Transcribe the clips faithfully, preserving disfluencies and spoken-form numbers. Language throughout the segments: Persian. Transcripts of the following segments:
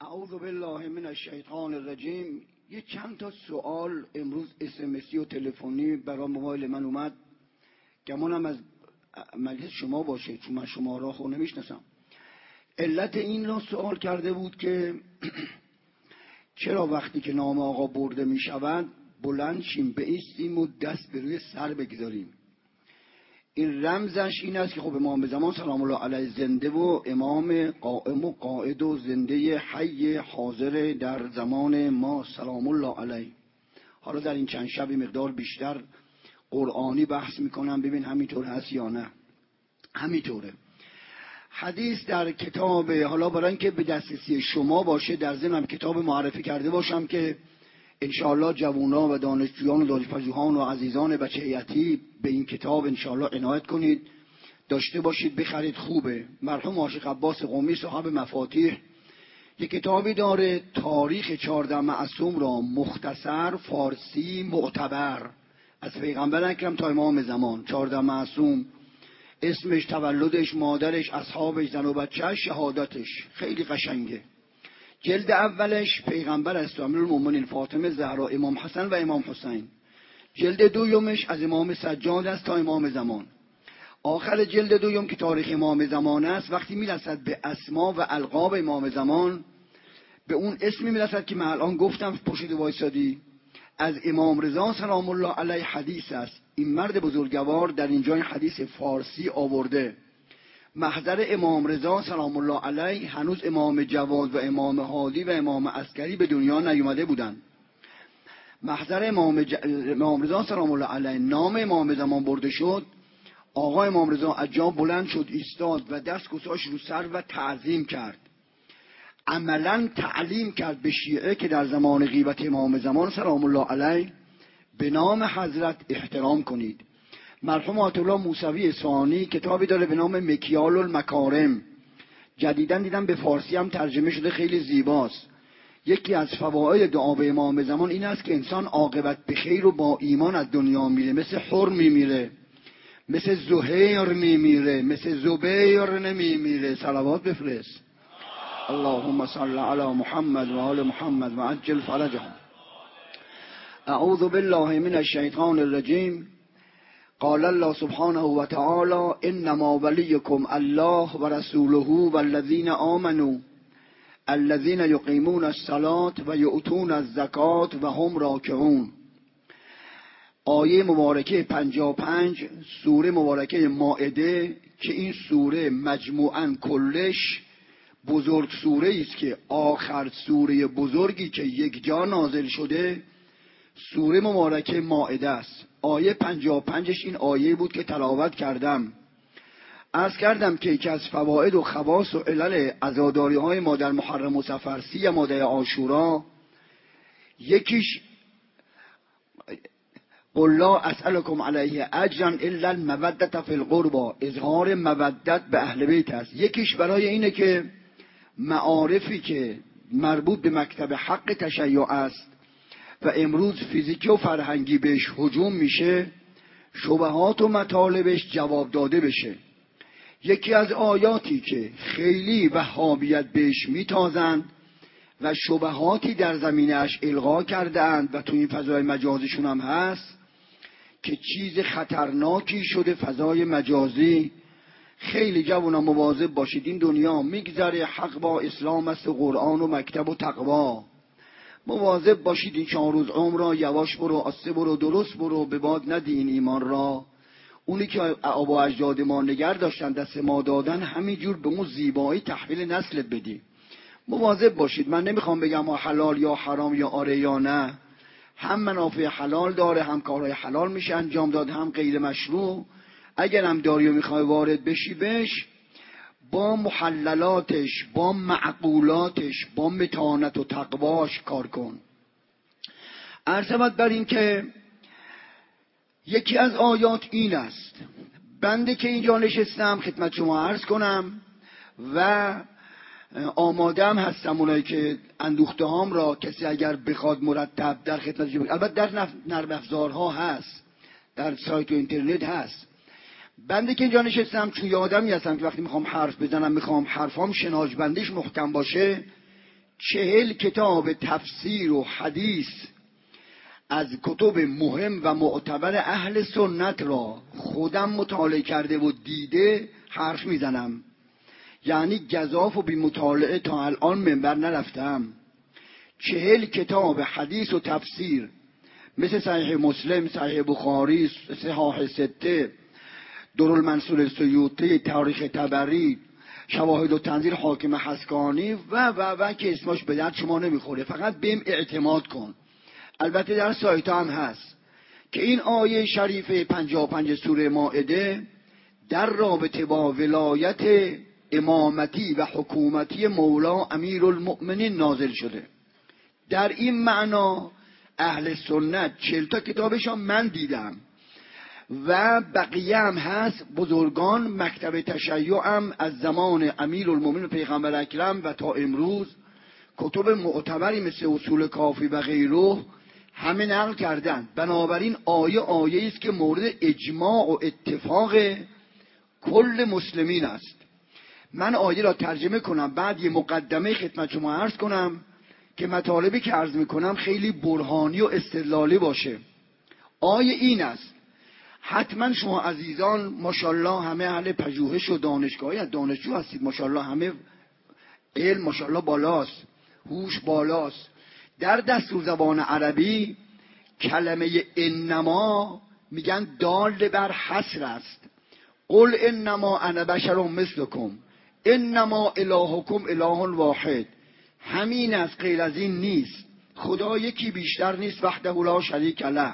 اعوذ بالله من الشیطان الرجیم. یه چند تا سوال امروز اسمسی و تلفنی برای موبایل من اومد، گمانم از مجلس شما باشه چون من شما را خود نمیشناسم. علت این را سوال کرده بود که چرا وقتی که نام آقا برده می شود بلند شیم بایستیم و دست به روی سر بگذاریم؟ این رمزش این است که خب امام زمان سلام الله علیه زنده و امام قائم و قائد و زنده حی حاضر در زمان ما سلام الله علیه. حالا در این چند شب مقدار بیشتر قرآنی بحث میکنم، ببین همینطور هست یا نه. همینطوره. حدیث در کتاب، حالا برای اینکه به دسترسی شما باشه در ضمن کتاب معرفی کرده باشم که انشاءالله جوانان و دانشجویان و دانشپژوهان و عزیزان بچه هیئتی به این کتاب انشاءالله عنایت کنید، داشته باشید، بخرید. خوبه. مرحوم عاشق عباس قمی صاحب مفاتیح یک کتابی داره، تاریخ چهارده معصوم را مختصر فارسی معتبر از پیغمبر اکرم تا امام زمان. چهارده معصوم، اسمش، تولدش، مادرش، اصحابش، زن و بچه‌اش، شهادتش، خیلی قشنگه. جلد اولش پیغمبر است و امیرالمومنین فاطمه زهرا، امام حسن و امام حسین. جلد دویمش از امام سجاد است تا امام زمان. آخر جلد دویم که تاریخ امام زمان است، وقتی میرسد به اسما و القاب امام زمان، به اون اسمی میرسد که من الان گفتم پشت وایسادی، از امام رضا سلام الله علیه حدیث است. این مرد بزرگوار در اینجا این حدیث فارسی آورده. محضر امام رضا سلام الله علیه هنوز امام جواد و امام هادی و امام عسکری به دنیا نیومده بودند. محضر امام, ج... امام رضا سلام الله علیه نام امام زمان برده شد. آقا امام رضا از جا بلند شد، ایستاد و دست گذاشت رو سر و تعظیم کرد. عملا تعلیم کرد به شیعه که در زمان غیبت امام زمان سلام الله علیه به نام حضرت احترام کنید. مرحوم آیت الله موسوی اصفهانی کتابی داره به نام مکیال المکارم، جدیداً دیدم به فارسی هم ترجمه شده، خیلی زیباست. یکی از فواید دعا به امام زمان این است که انسان عاقبت به خیر و با ایمان از دنیا میره، مثل حر میمیره، مثل زهیر میمیره، مثل زبیر نمیمیره. صلوات بفرست. اللهم صل علی محمد و آل محمد و عجل فرجهم. اعوذ بالله من الشیطان الرجیم. قال الله سبحانه و تعالی انما ولیکم الله و رسوله و الذین آمنوا الذین یقیمون الصلاة و یؤتون الزکاة و هم راکعون. آیه مبارکه پنجاه و پنج سوره مبارکه مائده که این سوره مجموعاً کلش بزرگ سوره است که آخر سوره بزرگی که یک جا نازل شده سوره مبارکه مائده است. آیه پنجاه و پنجش این آیه بود که تلاوت کردم. عرض کردم که یکی از فواید و خواص و علل عزاداری های ما در محرم و صفر سی ماده عاشورا، یکیش قل لا اسألکم علیه اجرا الا المودة فی القربى، اظهار مودت به اهل بیت است. یکیش برای اینه که معارفی که مربوط به مکتب حق تشیع است و امروز فیزیکی و فرهنگی بهش هجوم میشه، شبهات و مطالبش جواب داده بشه. یکی از آیاتی که خیلی وهابیت بهش میتازند و شبهاتی در زمینه‌اش القا کردند و تو این فضای مجازیشون هم هست که چیز خطرناکی شده فضای مجازی. خیلی جوانا مواظب باشید، این دنیا میگذره، حق با اسلام است و قرآن و مکتب و تقوا. مواظب باشید این چهار روز عمر را یواش برو، آسته برو، درست برو، به باد ندی این ایمان را. اونی که آبا اجداد ما نگر داشتن دست ما دادن، همینجور به اون زیبایی تحویل نسلت بدی. مواظب باشید. من نمیخوام بگم ما حلال یا حرام یا آره یا نه، هم منافع حلال داره، هم کارهای حلال میشه انجام داد، هم غیر مشروع. اگر هم داری و میخوای وارد بشی بش، با محللاتش، با معقولاتش، با متانت و تقواش کار کن. عرضمت بر این که یکی از آیات این است. بنده که اینجا نشستم خدمت شما عرض کنم و آماده هم هستم اونایی که اندوخته هام را کسی اگر بخواد مرتب در خدمت شما، البته در نرم افزارها هست، در سایت و اینترنت هست. بنده که اینجا نشستم چون یه آدمی هستم که وقتی میخوام حرف بزنم میخوام حرفام شناج بندیش محکم باشه، چهل کتاب تفسیر و حدیث از کتب مهم و معتبر اهل سنت را خودم مطالعه کرده و دیده حرف میزنم. یعنی گزاف و بی مطالعه تا الان منبر نرفتم. چهل کتاب حدیث و تفسیر مثل صحیح مسلم، صحیح بخاری، صحاح سته، درالمنصور سیوطی، تاریخ طبری، شواهد و تنزیل حاکم حسکانی و و و که اسمش به درد شما نمیخوره، فقط بهم اعتماد کن. البته در سایت هم هست که این آیه شریفه پنجاه و پنج سوره مائده در رابطه با ولایت امامتی و حکومتی مولا امیرالمؤمنین نازل شده. در این معنا اهل سنت چهل تا کتابشان من دیدم و بقیه هم هست. بزرگان مکتب تشیع هم از زمان امیرالمؤمنین پیغمبر اکرم و تا امروز کتب معتبری مثل اصول کافی و غیره همه نقل کردن. بنابراین آیه آیه است که مورد اجماع و اتفاق کل مسلمین است. من آیه را ترجمه کنم، بعد یه مقدمه خدمت شما عرض کنم که مطالبی که عرض میکنم خیلی برهانی و استدلالی باشه. آیه این است: حتما شما عزیزان ماشاءالله همه اهل پژوهش و دانشگاهی از دانشجو هستید، ماشاءالله همه علم ماشاءالله بالاست، هوش بالاست. در دستور زبان عربی کلمه انما میگن دال بر حصر است. قل انما انا بشر مثلکم انما الهکم اله واحد. همین از غیر از این نیست. خدا یکی بیشتر نیست، وحده لا شریک له،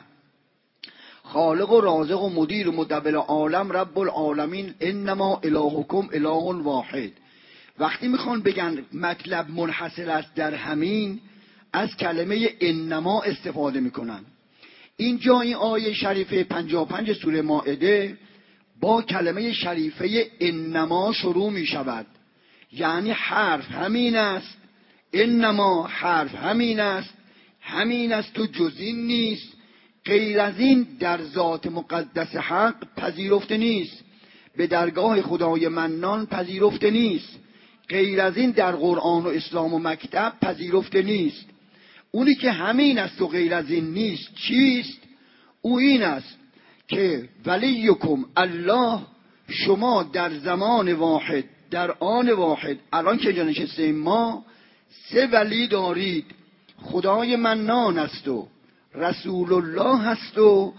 خالق و رازق و مدیر و مدبر عالم رب العالمین، انما الهکم اله واحد. وقتی میخوان بگن مطلب منحصر است در همین، از کلمه انما استفاده میکنن. اینجا این آیه شریفه پنجاه و پنج سوره مائده با کلمه شریفه انما شروع میشود. یعنی حرف همین است، انما حرف همین است، همین است و جز این نیست، غیر از این در ذات مقدس حق پذیرفته نیست، به درگاه خدای منان پذیرفته نیست، غیر از این در قرآن و اسلام و مکتب پذیرفته نیست. اونی که همین است و غیر از این نیست چیست؟ او این است که ولیکم الله، شما در زمان واحد در آن واحد الان که جا نشستیم ما سه ولی دارید. خدای منان است و رسول الله هست و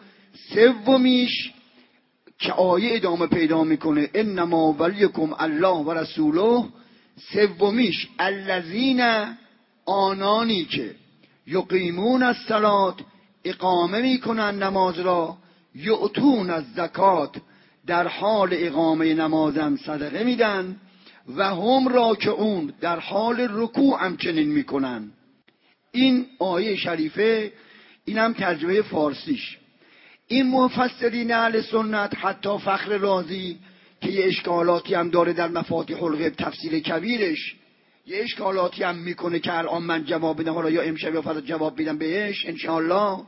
سومیش که آیه ادامه پیدا میکنه انما ولیکم الله و رسوله، سومیش الذین، آنانی که یقیمون الصلاة، اقامه میکنن نماز را، یؤتون الزکات، در حال اقامه نمازم صدقه میدن، و هم راکعون، در حال رکوع هم چنین میکنن. این آیه شریفه این هم ترجمه فارسیش. این مفسرین اهل سنت، حتی فخر رازی که یه اشکالاتی هم داره در مفاتیح الغیب تفسیر کبیرش، یه اشکالاتی هم میکنه که الان من جواب بدم، حالا یا امشب یا فردا جواب بدم بهش انشاءالله،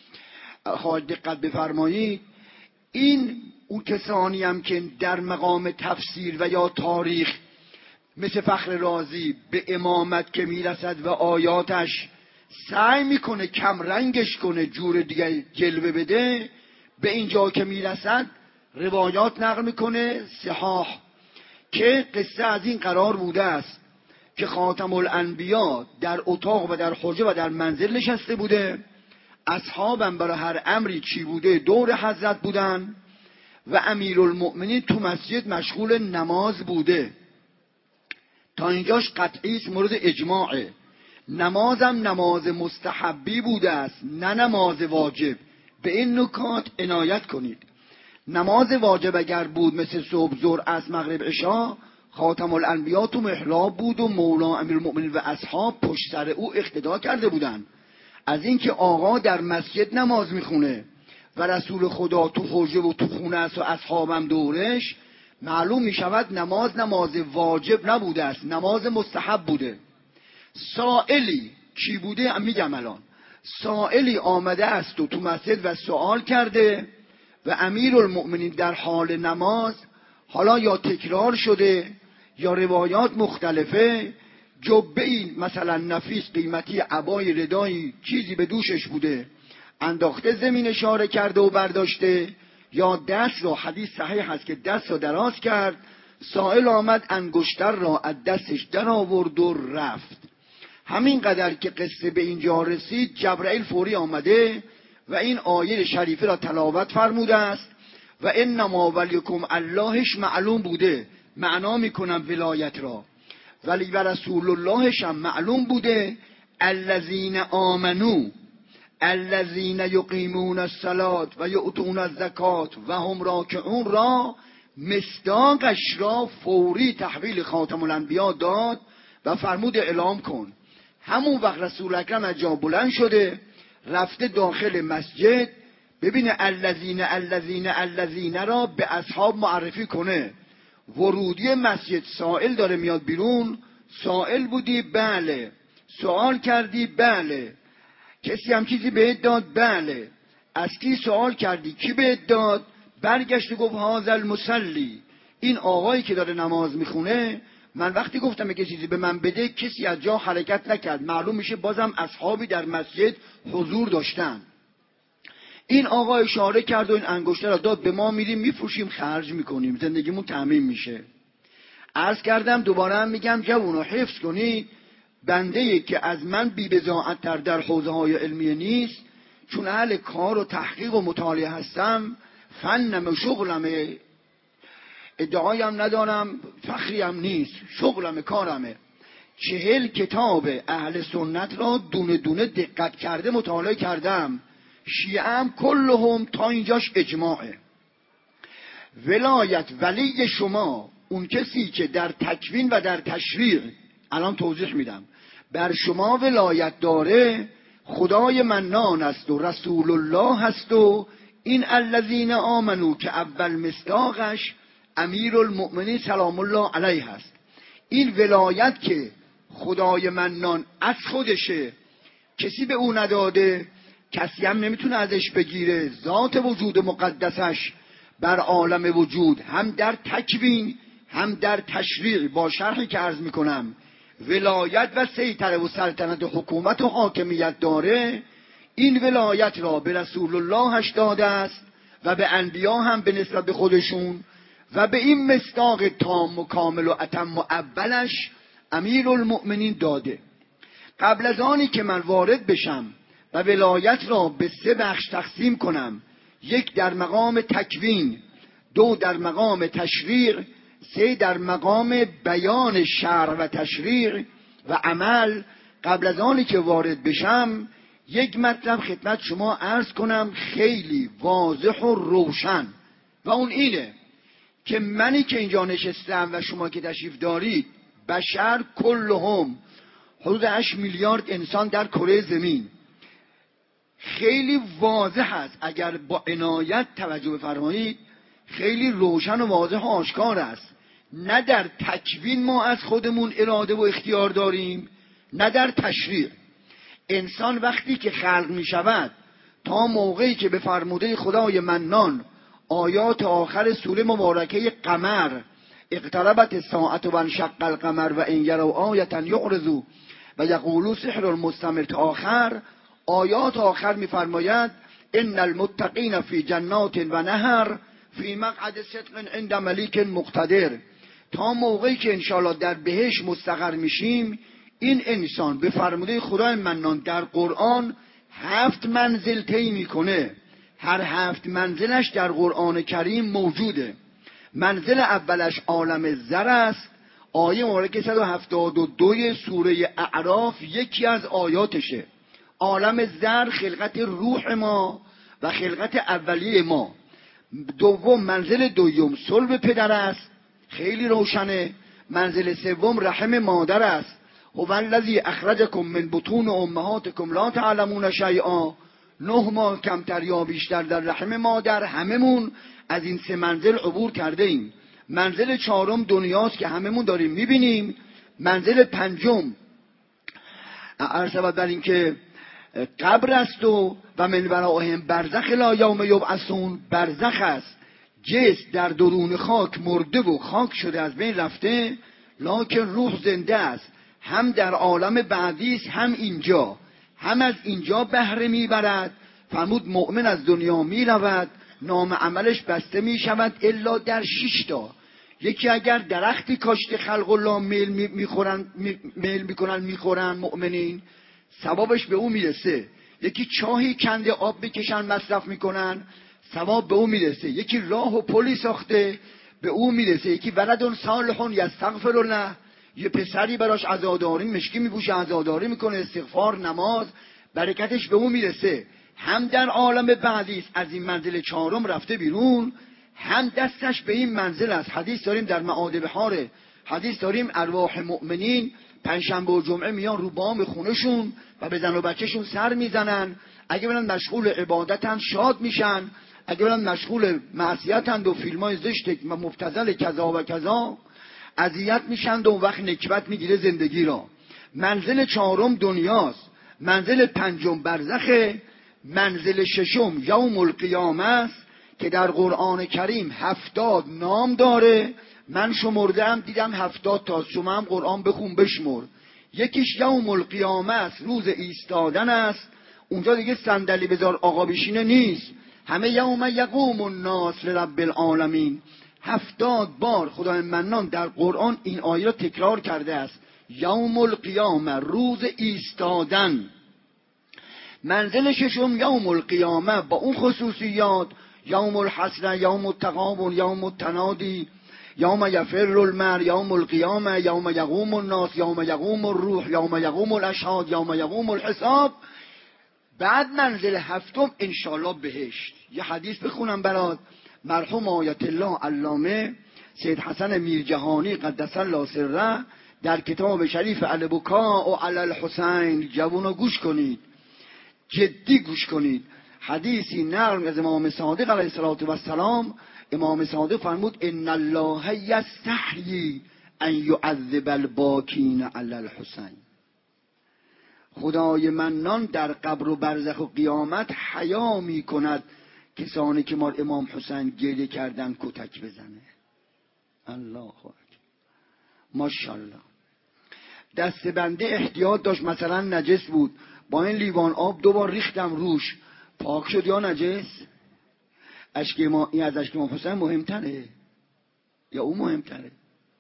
خواهد دقت بفرمایید. این اون کسانی هم که در مقام تفسیر و یا تاریخ مثل فخر رازی به امامت که میرسد و آیاتش سعی میکنه کم رنگش کنه، جور دیگه جلوه بده، به اینجا که میرسد روایات نقل میکنه صحاح که قصه از این قرار بوده است که خاتم الانبیا در اتاق و در حجره و در منزل نشسته بوده، اصحابم برای هر امری چی بوده دور حضرت بودن و امیرالمؤمنین تو مسجد مشغول نماز بوده. تا اینجاش قطعی است، مورد اجماعه. نمازم نماز مستحبی بوده است، نه نماز واجب. به این نکات عنایت کنید. نماز واجب اگر بود مثل صبح، ظهر، عصر، مغرب، عشا، خاتم الانبیا تو محراب بود و مولا امیرالمؤمنین و اصحاب پشت سر او اقتدا کرده بودن. از اینکه آقا در مسجد نماز میخونه و رسول خدا تو حجره و تو خونه است و اصحابم دورش، معلوم میشود نماز نماز واجب نبوده است، نماز مستحب بوده. سائلی کی بوده میگم الان. سائلی آمده است و تو مسجد و سوال کرده و امیرالمؤمنین در حال نماز، حالا یا تکرار شده یا روایات مختلفه، جبه این مثلا نفیس قیمتی، عبای ردایی چیزی به دوشش بوده، انداخته زمین اشاره کرده و برداشته، یا دست را، حدیث صحیح هست که دست را دراز کرد، سائل آمد انگشتر را از دستش در آورد و رفت. همین قدر که قصه به اینجا رسید جبرائیل فوری آمده و این آیه شریفه را تلاوت فرموده است و انما ولیکم اللهش معلوم بوده، معنا میکنم ولایت را، ولی و رسول اللهش هم معلوم بوده. الذین آمنو الذین یقیمون الصلاة و یؤتون الزکات و هم راکعون را مصداقش را فوری تحویل خاتم الانبیا داد و فرمود اعلام کن. همون وقت رسول اکرم از جا بلند شده رفته داخل مسجد، ببینه الذین الذین الذین را به اصحاب معرفی کنه. ورودی مسجد سائل داره میاد بیرون، سائل بودی؟ بله. سوال کردی؟ بله. کسی هم چیزی بهت داد؟ بله. از کی سوال کردی؟ کی بهت داد؟ برگشت گفت هذا المصلی، این آقایی که داره نماز میخونه، من وقتی گفتم که چیزی به من بده کسی از جا حرکت نکرد، معلوم میشه بازم اصحابی در مسجد حضور داشتن. این آقا اشاره کرد و این انگشتر را داد به ما، میریم میفروشیم خرج میکنیم، زندگیمون تامین میشه. عرض کردم دوباره هم میگم جوونا حفظ کنید، بنده که از من بی بضاعت تر در حوزه های علمیه نیست، چون اهل کار و تحقیق و مطالعه هستم، فنم و شغلمه، ادعایم ندارم، فخریم نیست، شغلم کارمه. چهل کتاب اهل سنت را دونه دونه دقت کرده مطالعه کردم، شیعه هم کلهم تا اینجاش اجماعه. ولایت ولی شما اون کسی که در تکوین و در تشریع، الان توضیح میدم، بر شما ولایت داره خدای منان است و رسول الله هست و این الذین آمنو که اول مصداقش امیر المؤمنین سلام الله علیه هست. این ولایت که خدای منان از خودشه، کسی به او نداده، کسی هم نمیتونه ازش بگیره. ذات وجود مقدسش بر عالم وجود هم در تکوین هم در تشریع، با شرحی که عرض میکنم، ولایت و سیطره و سلطنت و حکومت و حاکمیت داره. این ولایت را به رسول اللهش داده است و به انبیا هم به نسبت به خودشون، و به این مصداق تام و کامل و اتم و اولش امیر المؤمنین داده. قبل از آنی که من وارد بشم و ولایت را به سه بخش تقسیم کنم، یک در مقام تکوین، دو در مقام تشریع، سه در مقام بیان شرع و تشریع و عمل، قبل از آنی که وارد بشم یک مطلب خدمت شما عرض کنم خیلی واضح و روشن، و اون اینه که منی که اینجا نشستم و شما که تشریف دارید، بشر کلهم، حدود هشت میلیارد انسان در کره زمین، خیلی واضح است. اگر با عنایت توجه بفرمایید خیلی روشن و واضح و آشکار است. نه در تکوین ما از خودمون اراده و اختیار داریم، نه در تشریع. انسان وقتی که خلق می شود تا موقعی که به فرموده خدای منان آیات آخر سوره مبارکه قمر، اقتربت الساعة و انشق القمر و ان یروا آیة یعرضوا و یقولوا سحر مستمر، تا آخر آیات آخر می‌فرماید ان المتقین فی جنات و نهر فی مقعد صدق عند ملیک مقتدر. تا موقعی که انشاءالله در بهشت مستقر میشیم، این انسان به فرموده خدای منان در قرآن هفت منزل طی میکنه. هر هفت منزلش در قرآن کریم موجوده. منزل اولش عالم زر است، آیه مبارکه صد و هفتاد و دو سوره اعراف یکی از آیاتشه. عالم زر خلقت روح ما و خلقت اولیه ما. دوم منزل دوم صلب پدر است، خیلی روشنه. منزل سوم رحم مادر است، هو الذی اخرجکم من بطون امهاتکم لا تعلمون شیئا. نه ماه کمتر یا بیشتر در رحم مادر، هممون از این سه منزل عبور کرده ایم. منزل چهارم دنیاست که هممون داریم میبینیم. منزل پنجم عرض شود بر این که قبر است و و من ورائهم برزخ لا یوم یبعثون. برزخ است، جسم در درون خاک مرده و خاک شده از بین رفته، لکن روح زنده است. هم در عالم بعدی است هم اینجا، هم از اینجا بهره میبرد. فرمود مؤمن از دنیا میرود نام عملش بسته میشود الا در شش تا. یکی اگر درختی کاشته خلق الله میل میخورن میل میکنن میخورن مؤمنین، ثوابش به او میرسه. یکی چاهی کنده آب بکشن مصرف میکنن، ثواب به او میرسه. یکی راه و پلی ساخته، به او میرسه. یکی ولد صالح یستغفر له، یه پسری براش عزاداری مشکی میپوشه عزاداری میکنه، استغفار نماز، برکتش به او میرسه. هم در عالم بعدی است از این منزل چهارم رفته بیرون، هم دستش به این منزل است. حدیث داریم در معاد بحار، حدیث داریم ارواح مؤمنین پنجشنبه و جمعه میان رو بام خونشون و به زن و بچهشون سر میزنن. اگه برن مشغول عبادتن شاد میشن، اگه برن مشغول معصیتن و فیلمای زشت و مبتذل کذا و کذا اذیت میشن و اون وقت نکبت میگیره زندگی را. منزل چهارم دنیاست، منزل پنجم برزخه، منزل ششم یوم القیامه است که در قرآن کریم هفتاد نام داره. من شمردم دیدم هفتاد تا، شما هم قرآن بخون بشمر. یکیش یوم القیامه است، روز ایستادن است. اونجا دیگه صندلی بذار آقا بشینه نیست، همه یوم یقوم الناس لرب العالمین. هفتاد بار خدای منان در قرآن این آیه را تکرار کرده است. یوم القیامه، روز ایستادن. منزل ششم یوم القیامه با اون خصوصیات، یوم الحسره، یوم التغابن، یوم التنادی، یوم یفر المرء، یوم القیامه، یوم یقوم الناس، یوم یقوم الروح، یوم یقوم الاشهاد، یوم یقوم الحساب. بعد منزل هفتم انشالله بهشت. یه حدیث بخونم برات. مرحوم آیت الله علامه سید حسن میرجهانی قدس الله سره در کتاب شریف البکاء و علی الحسین، جوونا گوش کنید، جدی گوش کنید. حدیثی نقل از امام صادق علیه السلام. امام صادق فرمود ان الله یستحیی ان یعذب الباکین علی الحسین. خدای منان در قبر و برزخ و قیامت حیا می کند کسانی که ما امام حسین گریه کردن کتک بزنه. الله اکبر، ماشاءالله. دست بنده احتیاط داشت، مثلا نجس بود، با این لیوان آب دوبار ریختم روش، پاک شد یا نجس؟ اشک ما این از اشک امام حسین مهمتره یا اون مهمتره؟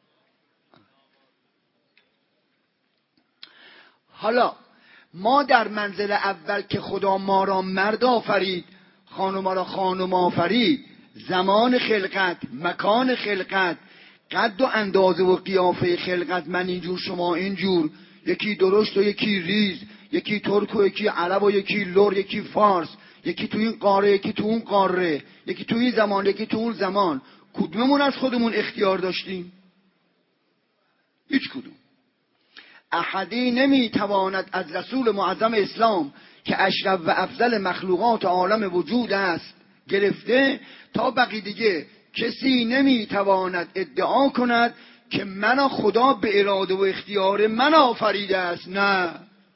حالا ما در منزل اول که خدا ما را مرد آفرید، خانم را خانم آفرید، زمان خلقت، مکان خلقت، قد و اندازه و قیافه خلقت، من اینجور شما اینجور، یکی درشت و یکی ریز، یکی ترک و یکی عرب و یکی لور، یکی فارس، یکی تو این قاره یکی تو اون قاره، یکی تو این زمان یکی تو اون زمان. کدوممون از خودمون اختیار داشتیم؟ هیچ کدوم. احدی نمیتواند از رسول معظم اسلام که اشرف و افضل مخلوقات عالم وجود است گرفته تا بقیه دیگه کسی نمیتواند ادعا کند که من خدا به اراده و اختیار من آفریده است. نه،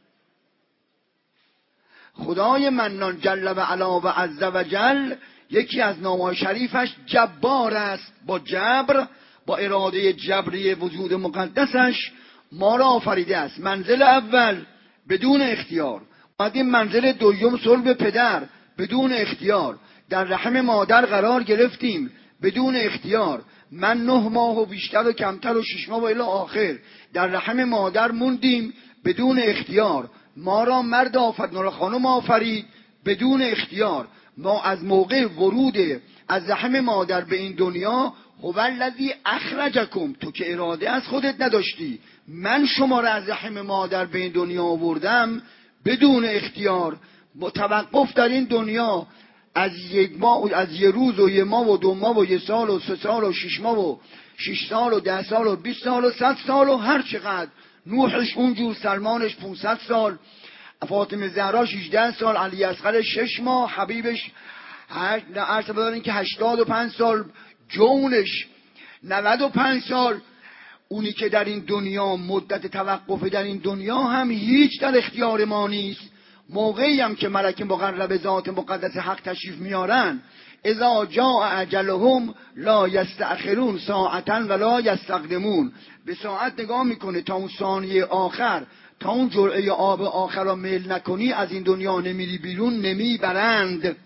خدای منان جل و علا و عز و جل یکی از نام‌های شریفش جبار است. با جبر، با اراده جبری وجود مقدسش ما را آفریده است. منزل اول بدون اختیار، بعد این منزل دوم صلب پدر بدون اختیار، در رحم مادر قرار گرفتیم بدون اختیار. من نه ماه و بیشتر و کمتر و شش ماه و الی آخر در رحم مادر موندیم بدون اختیار. ما را مرد آفرید، ما را خانم آفرید بدون اختیار. ما از موقع ورود از رحم مادر به این دنیا، هو الذی اخرجکم، تو که اراده از خودت نداشتی، من شما را از رحم مادر به این دنیا آوردم بدون اختیار. متوقف در این دنیا از یک ماه، از یک روز و یک ماه و دو ماه و یک سال و سه سال و شش ماه و شش سال و ده سال و بیست سال و صد سال و هر چقدر. نوحش اونجور، سلمانش پانصد سال، فاطمه زهرا شانزده سال، علی اصغر شش ماه، حبیبش عرض بدارین که هشتاد و پنج سال، جونش نود و پنج سال. اونی که در این دنیا مدت توقف در این دنیا هم هیچ در اختیار ما نیست. موقعی هم که ملک مقرب ذات مقدس حق تشریف میارن، اذا جاء اجلهم لا یستأخرون ساعتا ولا یستقدمون. به ساعت نگاه میکنه تا اون ثانیه آخر، تا اون جرعه آب آخر را میل نکنی از این دنیا نمیری بیرون، نمیبرند.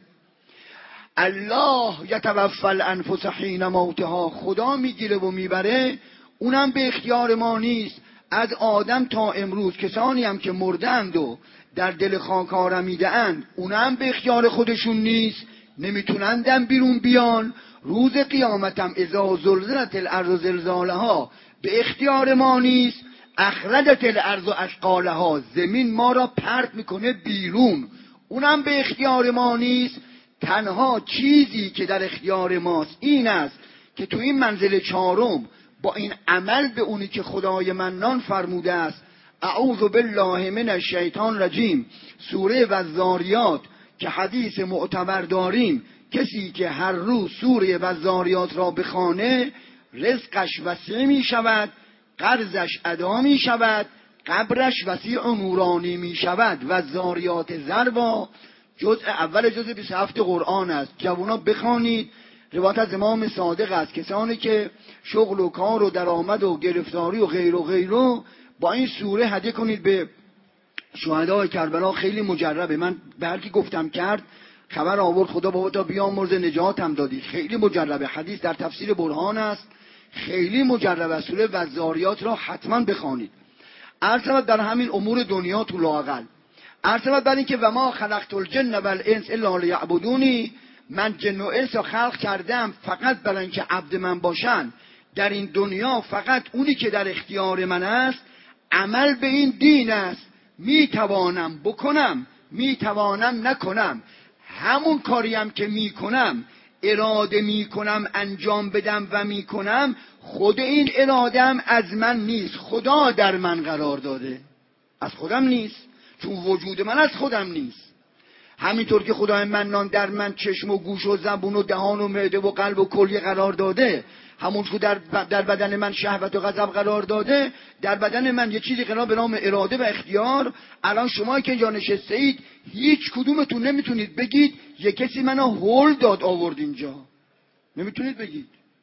الله یتوفی الانفس حین موتها، خدا میگیره و میبره، اونم به اختیار ما نیست. از آدم تا امروز کسانی هم که مردند و در دل خاک آرمیده اند، اونم به اختیار خودشون نیست، نمیتونندم بیرون بیان. روز قیامتم اذا زلزلت الارض زلزالها، به اختیار ما نیست. اخرجت الارض اثقالها، زمین ما را پرت میکنه بیرون، اونم به اختیار ما نیست. تنها چیزی که در اختیار ماست این است که تو این منزل چهارم با این عمل به اونی که خدای منان فرموده است، اعوذ بالله من الشیطان الرجیم، سوره والذاریات که حدیث معتبر داریم، کسی که هر روز سوره والذاریات را بخوانه رزقش وسیع می شود، قرضش ادا می شود، قبرش وسیع و نورانی می شود. والذاریات ذروا جزء اول جزء بیست و هفت قرآن است. جوانا بخوانید. روایت از امام صادق است کسانی که شغل و کار و درآمد و گرفتاری و غیر و غیره با این سوره هدیه کنید به شهدای کربلا. خیلی مجربه. من به هر کی گفتم کرد خبر آورد خدا بابا تا بیامرز نجات هم دادی. خیلی مجربه. حدیث در تفسیر برهان است. خیلی مجربه. سوره والذاریات را حتما بخوانید. عرض در همین امور دنیا تو لااقل عرض بر این که و ما خلقت الجن و الانس الا لیعبدونی، من جن و انس را خلق کردم فقط برای اینکه عبد من باشن. در این دنیا فقط اونی که در اختیار من است عمل به این دین است. می توانم بکنم، می توانم نکنم. همون کاریم که می کنم اراده می کنم انجام بدم و می کنم، خود این ارادم از من نیست، خدا در من قرار داده، از خودم نیست، چون وجود من از خودم نیست. همینطور که خدای منان در من چشم و گوش و زبون و دهان و معده و قلب و کلیه قرار داده، همونش که در در بدن من شهوت و غضب قرار داده، در بدن من یه چیزی قرار به نام اراده و اختیار. الان شما که اینجا نشسته اید هیچ کدومتون نمیتونید بگید یه کسی منو هول داد آورد اینجا، نمیتونید بگید.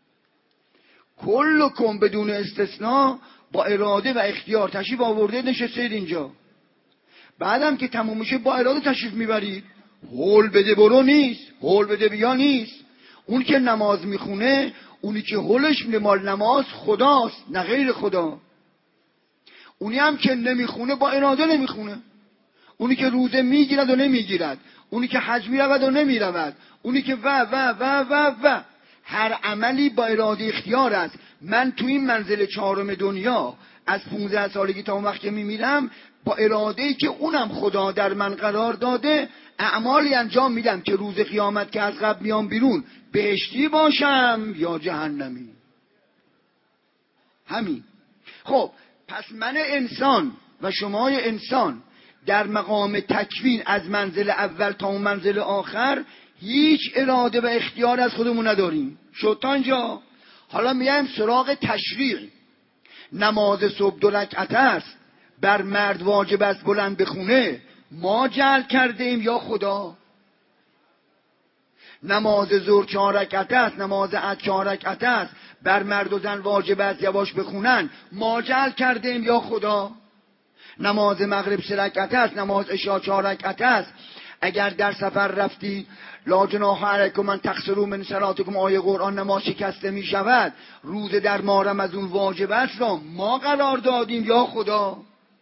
کلکم بدون استثناء با اراده و اختیار تشریف آورده نشسته اید اینجا. بعدم که تموم میشه با اراده تشریف میبرید. هول بده برو نیست، هول بده بیا نیست. اون که نماز میخونه، اونی که هولش میده مال نماز خداست نه غیر خدا. اونی هم که نمیخونه با اراده نمیخونه. اونی که روزه میگیرد و نمیگیرد، اونی که حج میرود و نمیرود، اونی که و و و و و هر عملی با اراده اختیار است. من تو این منزل چهارم دنیا از پونزده سالگی تا اون وقت که میمیرم با اراده‌ای که اونم خدا در من قرار داده اعمالی انجام میدم که روز قیامت که از قبر میام بیرون بهشتی باشم یا جهنمی. همین. خب پس من انسان و شمای انسان در مقام تکوین از منزل اول تا اون منزل آخر هیچ اراده و اختیار از خودمون نداریم. شد تا اینجا. حالا میایم سراغ تشریع. نماز صبح دو رکعت است، بر مرد واجب است بلند بخونه، ما جعل کرده ایم یا خدا؟ نماز ظهر چهار رکعت است، نماز عصر چهار رکعت است، بر مرد و زن واجب است یواش بخونن، ما جعل کرده ایم یا خدا؟ نماز مغرب سه رکعت است، نماز عشا چهار رکعت است. اگر در سفر رفتی لا جناح علیکم من تقصروا من صلاتکم، آیه قرآن نماز شکسته می شود، روز در ماه از اون واجب است را ما قرار دادیم یا خدا؟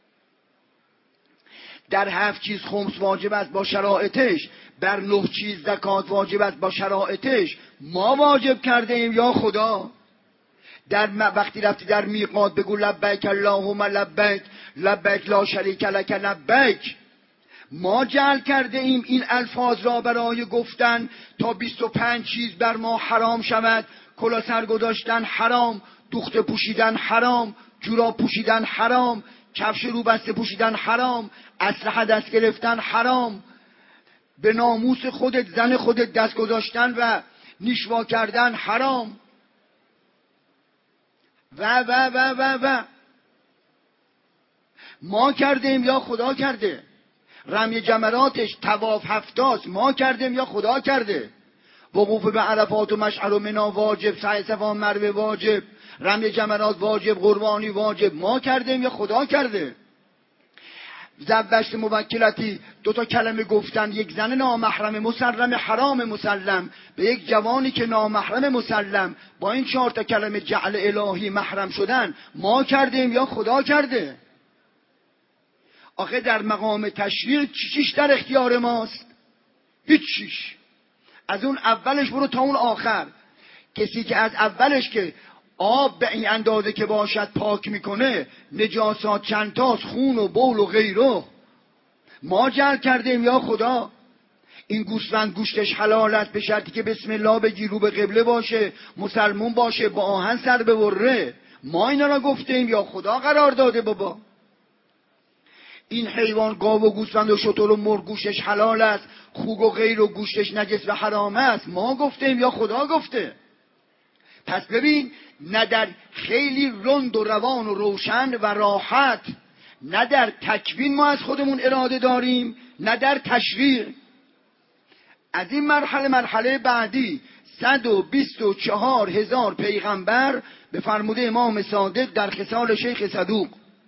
در هفت چیز خمس واجب است با شرایطش، بر نه چیز زکات واجب است با شرایطش، ما واجب کرده ایم یا خدا؟ در وقتی رفتی در میقات بگو لبیک اللهم لبیک لبیک لا شریک لک لبیک، ما جعل کرده ایم این الفاظ را برای گفتن تا بیست و پنج چیز بر ما حرام شود. کلا سر گذاشتن حرام، دوخته پوشیدن حرام، جوراب پوشیدن حرام، کفش رو بسته پوشیدن حرام، اسلحه دست گرفتن حرام، به ناموس خودت زن خودت دست گذاشتن و نیشوا کردن حرام و و و و و ما کردیم یا خدا کرده؟ رمی جمراتش طواف هفتاست، ما کردیم یا خدا کرده؟ وقوف به عرفات و مشعر و منا واجب، سعی صفا مروه واجب، رمی جمرات واجب، قربانی واجب. ما کردیم یا خدا کرده؟ زبشت موکلتی دو تا کلمه گفتن، یک زن نامحرم مسلم حرام مسلم به یک جوانی که نامحرم مسلم، با این چهار تا کلمه جعل الهی محرم شدن. ما کردیم یا خدا کرده؟ آخه در مقام تشریع چیش در اختیار ماست؟ هیچ چیش. از اون اولش برو تا اون آخر. کسی که از اولش که آب به این اندازه که باشد پاک میکنه، نجاسات چند تاست، خون و بول و غیره، ما جعل کردیم یا خدا؟ این گوسفند گوشتش حلال است به شرطی که بسم الله بگی، رو به قبله باشه، مسلمون باشه، با آهن سر ببره. ما اینا را گفتیم یا خدا قرار داده؟ بابا این حیوان گاو و گوسفند و شتر و مرغ گوشتش حلال است، خوک و غیر و گوشتش نجس و حرام است. ما گفتیم یا خدا گفته؟ پس ببین، نه در خیلی رند و روان و روشن و راحت، نه در تکوین ما از خودمون اراده داریم، نه در تشریع. از این مرحله مرحله بعدی صد و بیست و چهار هزار پیغمبر به فرموده امام صادق در خصال شیخ صدوق،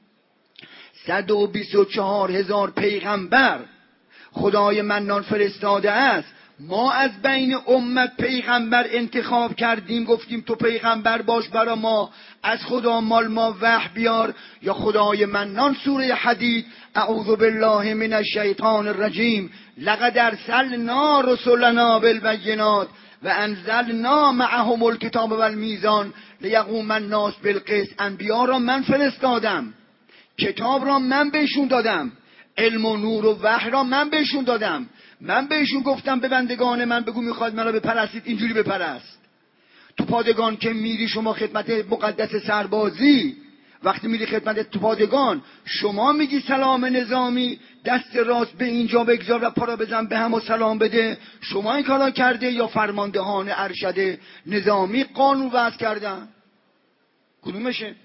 صد و بیست و چهار هزار پیغمبر خدای منان فرستاده است. ما از بین امت پیغمبر انتخاب کردیم، گفتیم تو پیغمبر باش برا ما، از خدا مال ما وحی بیار. یا خدای منان سوره حدید، اعوذ بالله من الشیطان الرجیم، لقد ارسلنا رسلنا بالبینات و انزلنا معهم الکتاب والمیزان لیقوم الناس بالقسط. انبیا را من فرستادم، کتاب را من بهشون دادم، علم و نور و وحی را من بهشون دادم. من بهشون گفتم به بندگان من بگو میخواد من را بپرستید، اینجوری بپرست. تو پادگان که میری شما خدمت مقدس سربازی، وقتی میری خدمت تو پادگان، شما میگی سلام نظامی، دست راست به اینجا بگذار و پا را بزن به هم و سلام بده. شما این کارا کرده یا فرماندهان ارشد نظامی قانون وضع کردن؟ کدومشه؟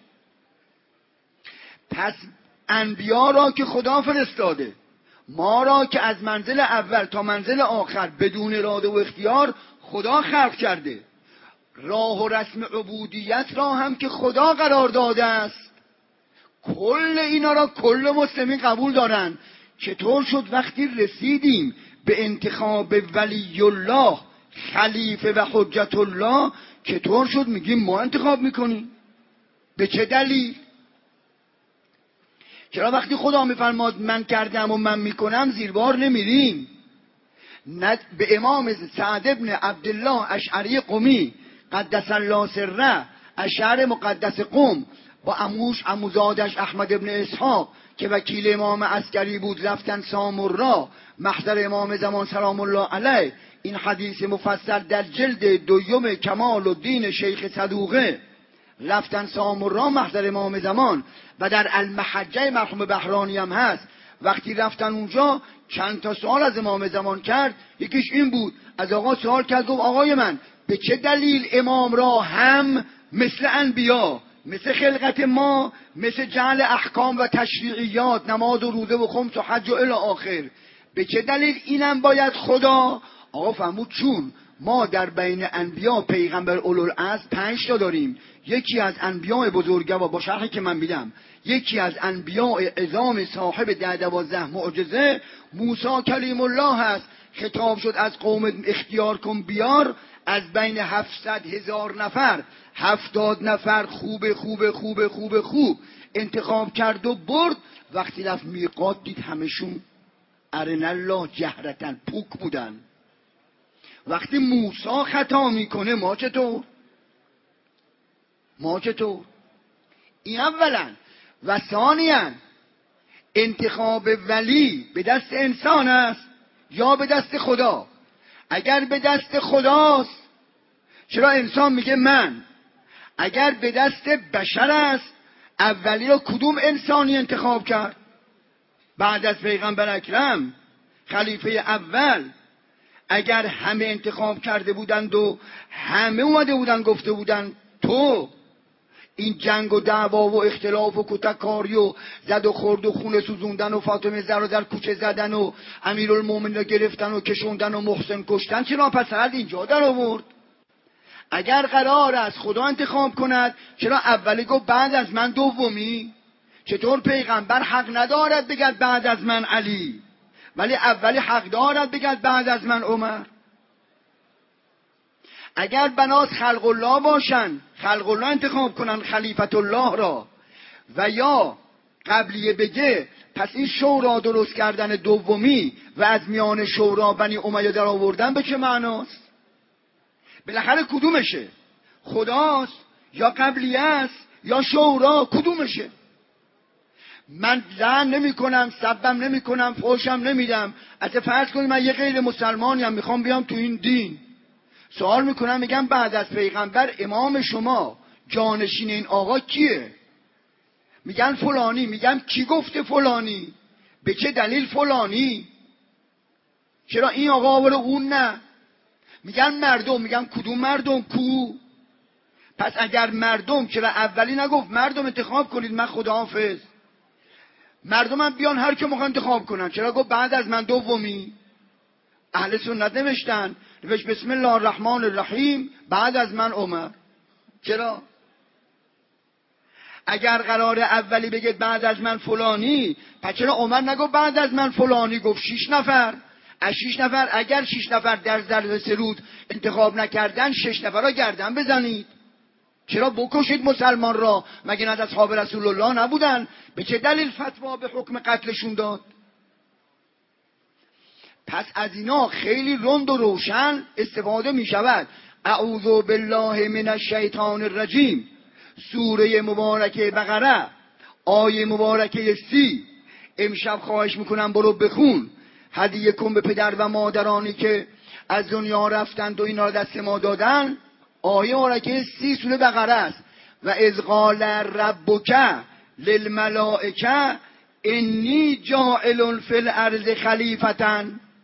پس انبیا را که خدا فرستاده، ما را که از منزل اول تا منزل آخر بدون اراده و اختیار خدا خلق کرده، راه و رسم عبودیت را هم که خدا قرار داده است. کل اینا را کل مسلمین قبول دارن. چطور شد وقتی رسیدیم به انتخاب ولی الله، خلیفه و حجت الله، چطور شد میگیم ما انتخاب میکنیم؟ به چه دلیل؟ چرا وقتی خدا میفرماد من کردم و من میکنم زیربار نمیریم؟ به امام سعد ابن عبدالله اشعری قمی قدس الله سره، از شهر مقدس قم، با عموش عموزادش احمد ابن اسحاق که وکیل امام عسکری بود، رفتن سامرا محضر امام زمان سلام الله علیه. این حدیث مفصل در جلد دوم کمال الدین شیخ صدوقه، رفتن سامرا محضر امام زمان و در المحجه مرحوم بهرانی هم هست. وقتی رفتن اونجا چند تا سوال از امام زمان کرد. یکیش این بود، از آقا سوال کرد، گفت آقای من به چه دلیل امام را هم مثل انبیا، مثل خلقت ما، مثل جعل احکام و تشریعیات، نماز و روزه و خمس و حج و الی آخر، به چه دلیل اینم باید خدا؟ آقا فهمود چون ما در بین انبیا پیغمبر اولوالعزم پنج تا داریم. یکی از انبیاء بزرگوار با شرحی که من میدم، یکی از انبیاء عظام صاحب ده دوازده معجزه موسی کلیم الله هست. خطاب شد از قوم اختیار کن بیار، از بین هفتصد هزار نفر هفتاد نفر خوب خوب خوب خوب خوب انتخاب کرد و برد. وقتی رفت میقات دید همشون ارن الله جهرتن پوک بودن. وقتی موسی خطا میکنه ما چطور؟ ما چطور؟ این اولا. و ثانیاً انتخاب ولی به دست انسان است یا به دست خدا؟ اگر به دست خداست چرا انسان میگه من؟ اگر به دست بشر است اولی را کدوم انسانی انتخاب کرد؟ بعد از پیغمبر اکرم خلیفه اول اگر همه انتخاب کرده بودند و همه اومده بودند گفته بودند تو این جنگ و دعوا و اختلاف و کتککاری و زد و خورد و خون سوزوندن و فاطمه زهرا در کوچه زدن و امیرالمومنین رو گرفتن و کشوندن و محسن کشتن چرا پس از اینجا در آورد؟ اگر قرار است خدا انتخاب کند چرا اولی گفت بعد از من دومی؟ چطور پیغمبر حق ندارد بگد بعد از من علی ولی اولی حق دارد بگد بعد از من عمر؟ اگر بنات خلق الله باشن خلق الله انتخاب کنن خلیفت الله را و یا قبلیه بگه پس این شورا درست کردن دومی و از میان شورا بنی امیه در آوردن به چه معناست؟ بالاخره کدومشه؟ خداست یا قبلیه است یا شورا؟ کدومشه؟ من لعن نمی کنم، سبم نمی کنم، فحشم نمیدم. از فرض کنید من یه غیر مسلمانیم میخوام بیام تو این دین، سوال میکنم میگم بعد از پیغمبر امام شما جانشین این آقا کیه؟ میگن فلانی. میگم کی گفته فلانی؟ به چه دلیل فلانی؟ چرا این آقا آوره اون نه؟ میگن مردم. میگم کدوم مردم؟ کو؟ پس اگر مردم چرا اولی نگفت مردم انتخاب کنید من خداحافظ؟ مردم هم بیان هر که میخوان انتخاب کنن، چرا گفت بعد از من دومی؟ اهل سنت نوشتن نوشت بسم الله الرحمن الرحیم بعد از من عمر. چرا؟ اگر قرار اولی بگید بعد از من فلانی، پس چرا عمر نگفت بعد از من فلانی؟ گفت شش نفر. از شش نفر اگر شش نفر در ظرف سه روز انتخاب نکردن شش نفر را گردن بزنید. چرا بکشید مسلمان را؟ مگه نه از اصحاب رسول الله نبودن؟ به چه دلیل فتوا به حکم قتلشون داد؟ پس از اینا خیلی رند و روشن استفاده می شود. اعوذ بالله من الشیطان الرجیم، سوره مبارکه بقره آیه مبارکه سی. امشب خواهش میکنم برو بخون، هدیه کن به پدر و مادرانی که از دنیا رفتند و اینا رو دست ما دادن. آیه مبارکه سی سوره بقره است. و اذ قال ربک للملائکه انی جاعل فی الارض خلیفة،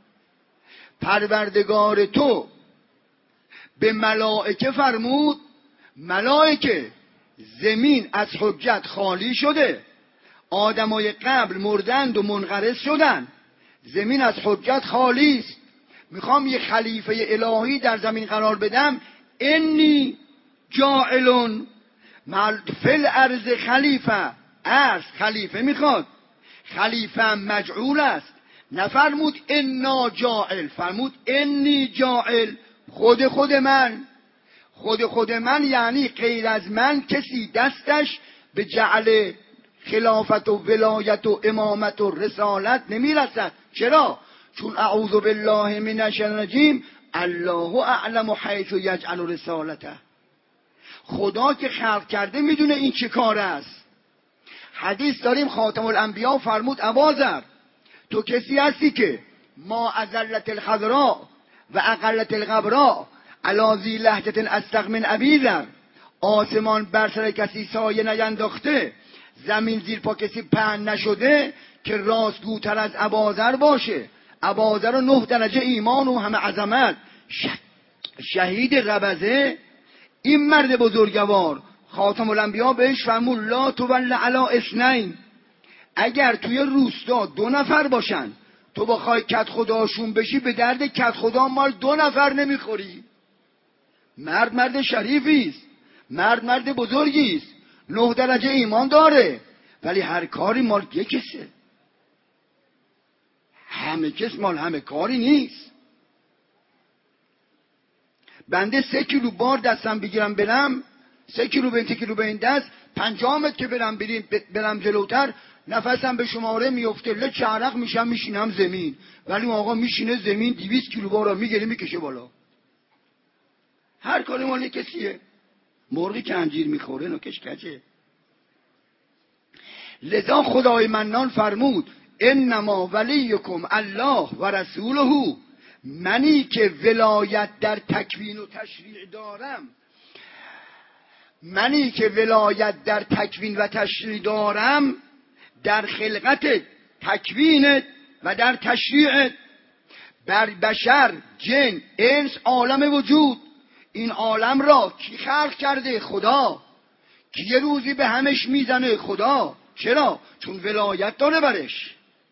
پروردگار تو به ملائکه فرمود ملائکه زمین از حجت خالی شده، آدمای قبل مردند و منقرض شدن، زمین از حجت خالی است، میخوام یه خلیفه الهی در زمین قرار بدم. انی جاعل فی الارض خلیفه، از خلیفه میخواد، خلیفه مجعول است. نفرمود انا جاعل، فرمود انی جاعل، خود خود من. خود خود من یعنی غیر از من کسی دستش به جعل خلافت و ولایت و امامت و رسالت نمیرسد. چرا؟ چون اعوذ بالله من الشیطان الرجیم الله اعلم حیث یجعل رسالته. خدا که خلق کرده میدونه این چه کار است. حدیث داریم خاتم الانبیا فرمود ابازر، تو کسی هستی که ما ازلت الخضراء و اقلت الغبراء علی ذی لهجة اصدق من ابی ذر، آسمان بر سر کسی سایه نینداخته، زمین زیر پا کسی پهن نشده که راستگوتر از ابازر باشه. ابازر و نه درجه ایمان و همه عظمت، شهید ربزه. این مرد بزرگوار خاتم الانبیا بهش فرمود لا تول علی اثنین، اگر توی روستا دو نفر باشن تو بخوای کت خداشون بشی به درد کت خدا مال دو نفر نمیخوری. مرد مرد شریفی است، مرد مرد بزرگی است، نه درجه ایمان داره، ولی هر کاری مال یک کسه. همه کس مال همه کاری نیست. بنده سه کیلو بار دستم بگیرم برم، سه کیلو به این کیلو به این دست، پنجاه متر که برم بریم برم جلوتر نفسم به شماره میفته، لچ عرق میشم میشینم زمین. ولی آقا میشینه زمین دویست کیلو بار میگیره میکشه بالا. هر کاری مال کسیه. مرغی که انجیر میخوره نوکش کجه. لذا خدای منان فرمود انما ولیکم الله و رسوله، منی که ولایت در تکوین و تشریع دارم، منی که ولایت در تکوین و تشریع دارم، در خلقت تکوین و در تشریع، بر بشر جن انس عالم وجود. این عالم را کی خلق کرده؟ خدا. که یه روزی به همش میزنه خدا. چرا؟ چون ولایت داره برش.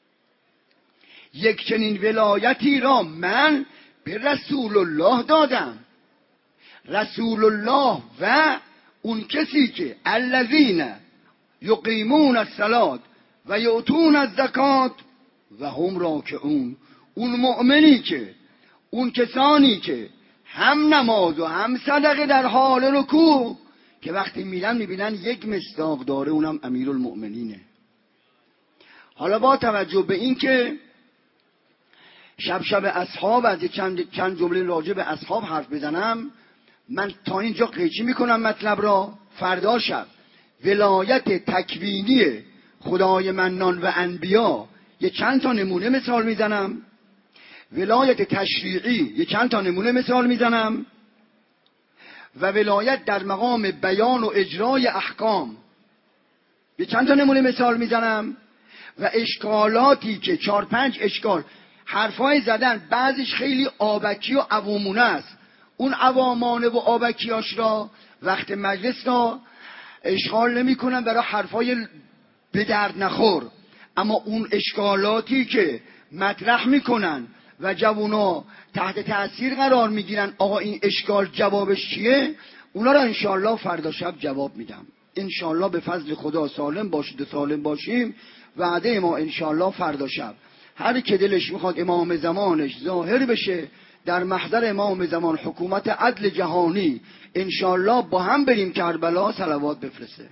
یک چنین ولایتی را من به رسول الله دادم. رسول الله و اون کسی که الذین یقیمون الصلاة و یؤتون الزکات و هم راکعون، اون مؤمنی که، اون کسانی که هم نماز و هم صدقه در حال رکوع، که وقتی میرن میبینن یک مصداق داره، اونم امیرالمؤمنینه. حالا با توجه به این که شب شب اصحاب از چند چند جمله راجع به اصحاب حرف بزنم، من تا اینجا قیچی میکنم مطلب را. فردا شب ولایت تکوینی خدای منان و انبیا یه چند تا نمونه مثال میزنم، ولایت تشریعی یه چند تا نمونه مثال میزنم، و ولایت در مقام بیان و اجرای احکام یه چند تا نمونه مثال میزنم، و اشکالاتی که چهار پنج اشکال حرفای زدن، بعضیش خیلی آبکی و عوامونه است. اون عوامانه و آبکیاش را وقت مجلس را اشغال نمی کنن برای حرفای به درد نخور، اما اون اشکالاتی که مطرح میکنن و جوونا تحت تأثیر قرار میگیرن، آقا این اشکال جوابش چیه، اونا را انشاءالله فردا شب جواب میدم. انشاءالله به فضل خدا سالم باشید و سالم باشیم. وعده ما انشاءالله فردا شب هر که دلش میخواد امام زمانش ظاهر بشه در محضر امام زمان، حکومت عدل جهانی، انشاءالله با هم بریم کربلا صلوات بفرسته.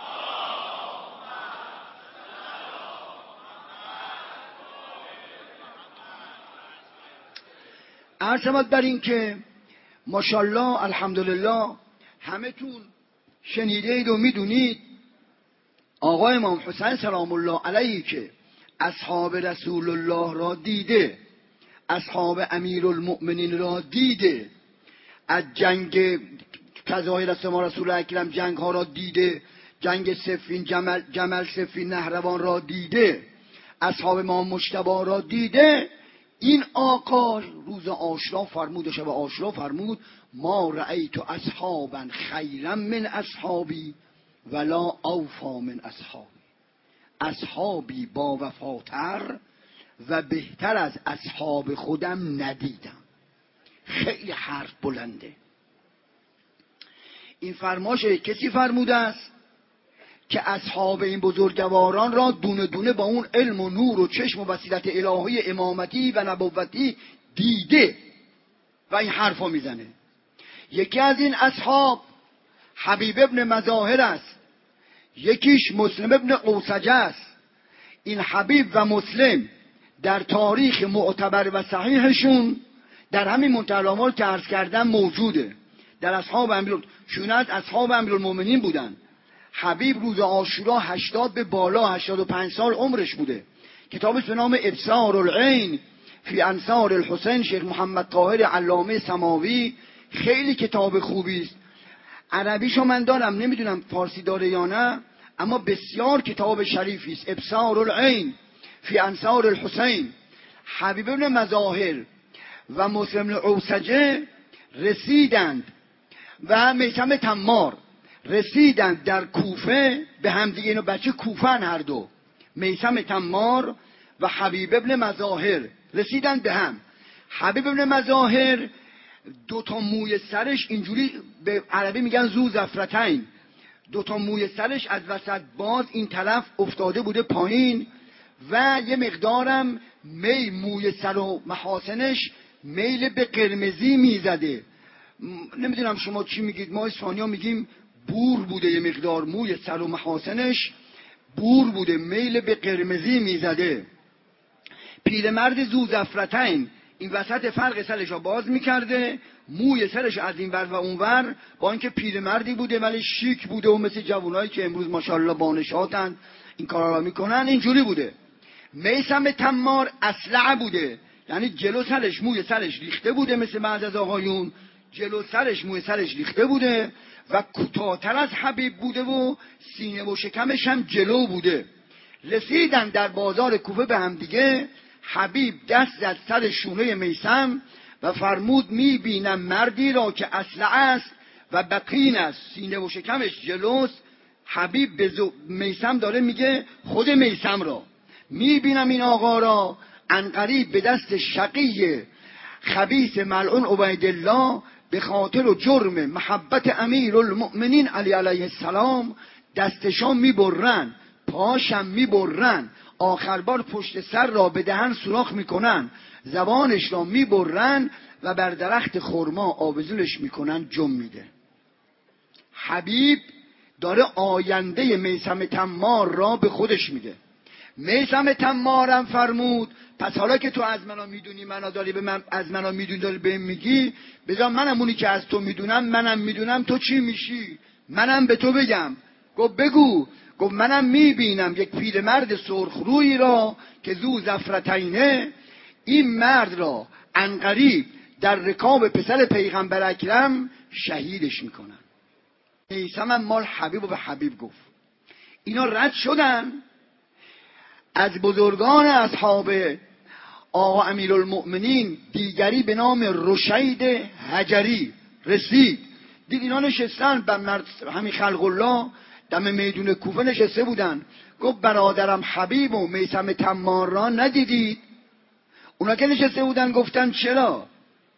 عرض شود بر این که ماشاءالله الحمدلله همه‌تون شنیده اید و میدونید آقا امام حسین سلام الله علیه که اصحاب رسول الله را دیده، اصحاب امیرالمؤمنین را دیده، از جنگ کظاهر است ما رسول اکرم جنگ ها را دیده، جنگ صفین، جمل, جمل صفین نهروان را دیده، اصحاب ما مجتبی را دیده. این آقا روز عاشورا فرمود و شب عاشورا فرمود ما رأیت اصحابا خیرا من اصحابی ولا اوفا من اصحابی، اصحابی با وفاتر و بهتر از اصحاب خودم ندیدم. خیلی حرف بلنده. این فرماش کسی فرموده است که اصحاب این بزرگواران را دونه دونه با اون علم و نور و چشم و بصیرت الهی امامتی و نبوتی دیده و این حرفا میزنه. یکی از این اصحاب حبیب ابن مظاهر است، یکیش مسلم ابن قوسجه است. این حبیب و مسلم در تاریخ معتبر و صحیحشون در همین منتهی الامال که عرض کردم موجوده، در اصحاب امیر چون از اصحاب امیرالمومنین بودن. حبیب روز عاشورا هشتاد به بالا هشتاد و پنج سال عمرش بوده. کتابش به نام ابصار العین فی انصار الحسین، شیخ محمد طاهر علامه سماوی، خیلی کتاب خوبی است. عربیشو من دارم، نمیدونم فارسی داره یا نه، اما بسیار کتاب شریفی است. ابصار العین فی انصار الحسین. حبیب ابن مظاهر و مسلم بن قوسجه رسیدند و میثم تمار رسیدند در کوفه به همدیگه. اینو بچه کوفن هر دو، میثم تمار و حبیب ابن مظاهر رسیدند به هم. حبیب ابن مظاهر دو تا موی سرش اینجوری به عربی میگن زو زفرتین، دو تا موی سرش از وسط باز این طرف افتاده بوده پایین و یه مقدارم می موی سر و محاسنش میل به قرمزی میزده. نمیدونم شما چی میگید، ما اسپانیا میگیم بور بوده، یه مقدار موی سر و محاسنش بور بوده، میل به قرمزی میزده. پیرمرد زو زفرتین این وسط فرق سرش را باز میکرده، موی سرش از این ور و اون ور، با اینکه پیرمردی بوده ولی شیک بوده و مثل جوانایی که امروز ماشاءالله بانشاتن این کارا را میکنن اینجوری بوده. میثم تمار اصلع بوده، یعنی جلو سرش موی سرش ریخته بوده، مثل بعض از آقایون جلو سرش موی سرش ریخته بوده و کوتاه‌تر از حبیب بوده و سینه و شکمش هم جلو بوده. رسیدن در بازار کوفه به هم دیگه. حبیب دست زد سر شونه میثم و فرمود میبینم مردی را که اصلع است و بقین است، سینه و شکمش جلوست، حبیب به میثم داره میگه خود میثم را میبینم این آقا را عنقریب به دست شقی خبیث ملعون عبیدالله به خاطر و جرم محبت امیرالمؤمنین علی علیه السلام دستشان میبرن، پاشم میبرن، آخر بار پشت سر را به دهن سوراخ میکنن، زبانش را میبرن و بر درخت خرما آویزونش میکنن، جم میده. حبیب داره آینده میثم تمار را به خودش میده. میثم تمارم فرمود پس حالا که تو از منو میدونی، منو داری به من از منو میدونی، داری بهم میگی، بذار منم اونی که از تو میدونم، منم میدونم تو چی میشی، منم به تو بگم. گفت بگو. گفت منم میبینم یک پیرمرد سرخ روی را که زو زفرتینه، این مرد را عنقریب در رکاب پسر پیغمبر اکرم شهیدش میکنن. میثم هم مال حبیب و به حبیب گفت. اینا رد شدن. از بزرگان اصحاب آقا امیرالمؤمنین دیگری به نام رشید حجری رسید، دید اینا نشستن بر همین خلق الله دم میدون کوفه نشسته بودن. گفت برادرم حبیب و میثم تمار را ندیدید؟ اونا که نشسته بودن گفتن چرا؟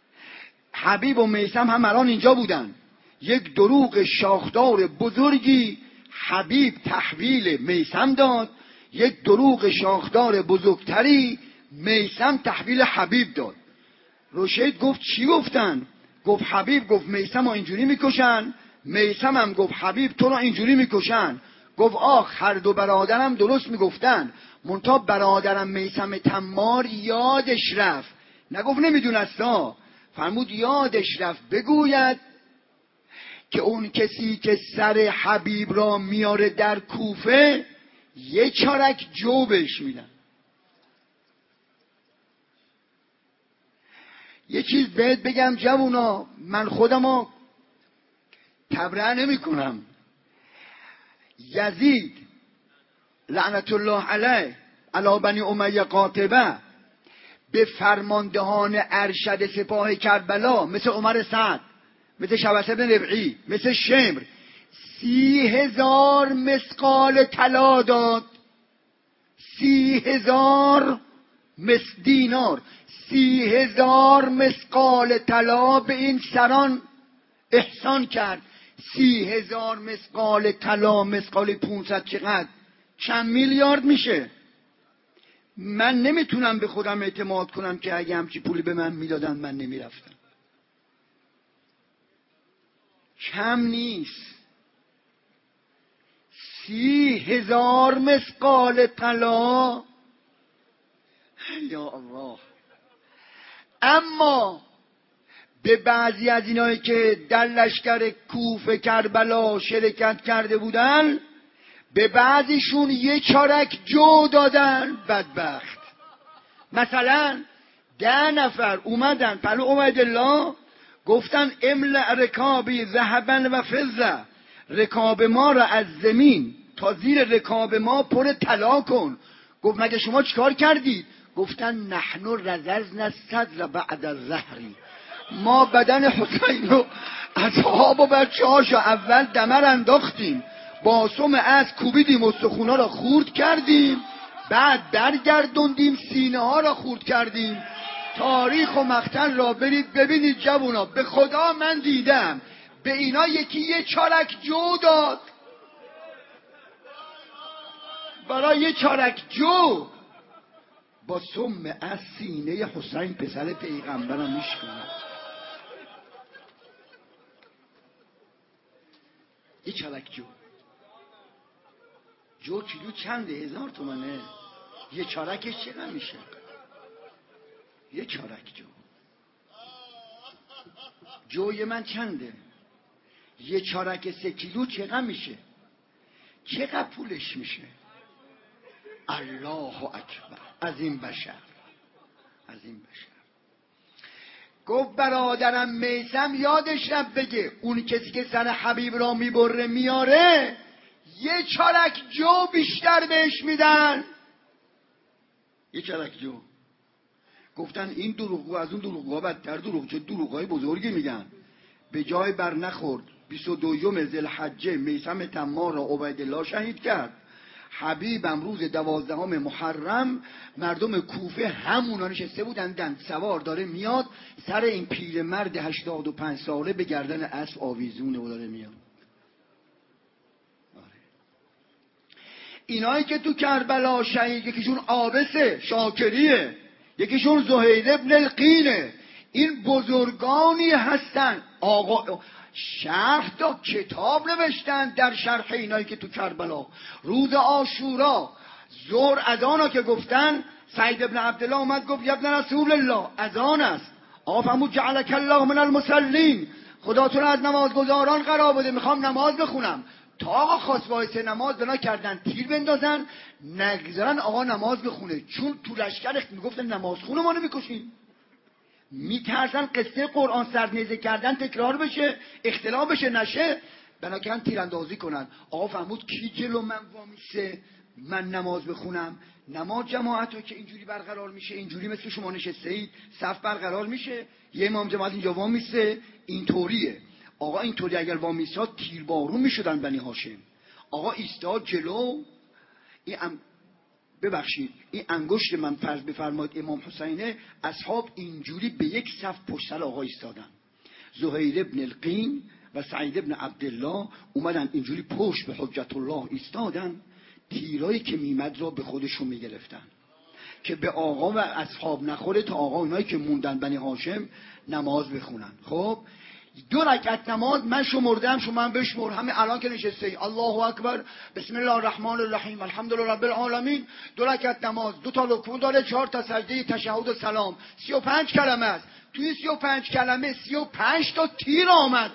حبیب و میثم هم الان اینجا بودن. یک دروغ شاخدار بزرگی حبیب تحویل میثم داد، یک دروغ شاخدار بزرگتری میثم تحویل حبیب داد. رشید گفت چی گفتن؟ گفت حبیب گفت میثم رو اینجوری میکشن، میثم هم گفت حبیب تو رو اینجوری میکشن. گفت آخ هر دو برادرم درست میگفتن، منتها برادرم میثم تمار یادش رفت. نگفت نمیدونستا، فرمود یادش رفت بگوید که اون کسی که سر حبیب را میاره در کوفه یه چارک جو بهش میدن. یه چیز بهت بگم جوونا، من خودمو تبرئه نمی کنم. یزید لعنت الله علیه علی بنی امیه قاطبه به فرماندهان ارشد سپاه کربلا مثل عمر سعد، مثل شبسه بن ربعی، مثل شمر سی هزار مسقال طلا داد. سی هزار مس دینار، سی هزار مسقال طلا به این سران احسان کرد. سی هزار مسقال طلا، مسقال پونصد چقدر؟ چند میلیارد میشه. من نمیتونم به خودم اعتماد کنم که اگه همچی پولی به من میدادن من نمیرفتم. کم نیست. سی هزار مسقال طلا، یا الله. اما به بعضی از اینایی که در لشکر کوفه کربلا شرکت کرده بودن، به بعضیشون یه چارک جو دادن. بدبخت. مثلا ده نفر اومدن پلو عبیدالله گفتن املأ رکابی ذهبا و فضه، رکاب ما را از زمین تا زیر رکاب ما پر طلا کن. گفت مگه شما چیکار کردید؟ گفتن نحن رززنا الصدر بعد الظهر، ما بدن حسین و اصحاب و بچه هاشو اول دمر انداختیم، با سم از کوبیدیم استخونا را خورد کردیم، بعد برگردوندیم سینه ها را خورد کردیم. تاریخ و مقتل را برید ببینید جوونا، به خدا من دیدم به اینا یکی یه چارک جو داد. برای یه چارک جو با سم از سینه حسین پسر پیغمبرم میشکنه. یه چارک جو. جو کیلو چنده؟ هزار تومنه. یه چارکش چقدر میشه؟ یه چارک جو. جوی من چنده؟ یه چارک سه کیلو چقدر میشه؟ چقدر پولش میشه؟ الله اکبر. از این بشر، از این بشر. گفت برادرم میثم یادش رفت بگه اون کسی که سر حبیب را میبره میاره یه چارک جو بیشتر بهش میدن. یه چارک جو. گفتن این دروغگو از اون دروغگو بدتر دروغ، چه دروغای بزرگی میگن. به جای بر نخورد بیست و دوم ذوالحجه میثم تمار را عبیدالله شهید کرد. حبیبم روز دوازدهم محرم مردم کوفه همونا نشسته بودن، دن سوار داره میاد، سر این پیرمرد هشتاد و پنج ساله به گردن اسب آویزونه و داره میاد. اینایی که تو کربلا شهید، یکیشون عابسه شاکریه، یکیشون زهیر ابن القینه. این بزرگانی هستن. آقا شرح تا کتاب نوشتن در شرح اینایی که تو کربلا. روز عاشورا ظهر اذانا که گفتن، سعید ابن عبدالله اومد گفت یا ابن رسول الله اذان است. آقا فرمود جعلک الله من المصلین، خدا تو رو از نمازگزاران قرار بده، میخوام نماز بخونم. تا آقا خواست وایسه نماز بنا کردن تیر بندازن، نگذارن آقا نماز بخونه، چون تو لشکر میگفتن نماز خونه ما نمیکشین، میترسن قصه قرآن سرنیزه کردن تکرار بشه، اختلاف بشه نشه، بنا کردن تیراندازی کنن. آقا فرمود کی جلو من وامیسه من نماز بخونم؟ نماز جماعت رو که اینجوری برقرار میشه، اینجوری مثل شما نشسته اید صف برقرار میشه، یه امام جماعت اینجا وامیسه، اینطوریه. آقا اینطوری اگر وامیستاد تیربارون میشدن بنی هاشم. آقا ایستاد جلو، این ام... ببخشید این انگشت من فرض بفرمایید امام حسینه، اصحاب اینجوری به یک صف پشت سر آقا ایستادن. زهیر ابن القین و سعید ابن عبدالله اومدن اینجوری پشت به حجت الله ایستادن، تیرایی که میمد را به خودشون میگرفتن که به آقا و اصحاب نخوره، تا آقا اونایی که موندن بنی هاشم نماز بخونن. خب دو رکعت نماز من شمردم، شما هم بشمر، همین الان که نشسته ای الله اکبر بسم الله الرحمن الرحیم الحمدلله رب العالمین، دو رکعت نماز، دو تا رکوع داره، چهار تا سجده تشهد و سلام، سی و پنج کلمه است. توی سی و پنج کلمه سی و پنج تا تیر آمد،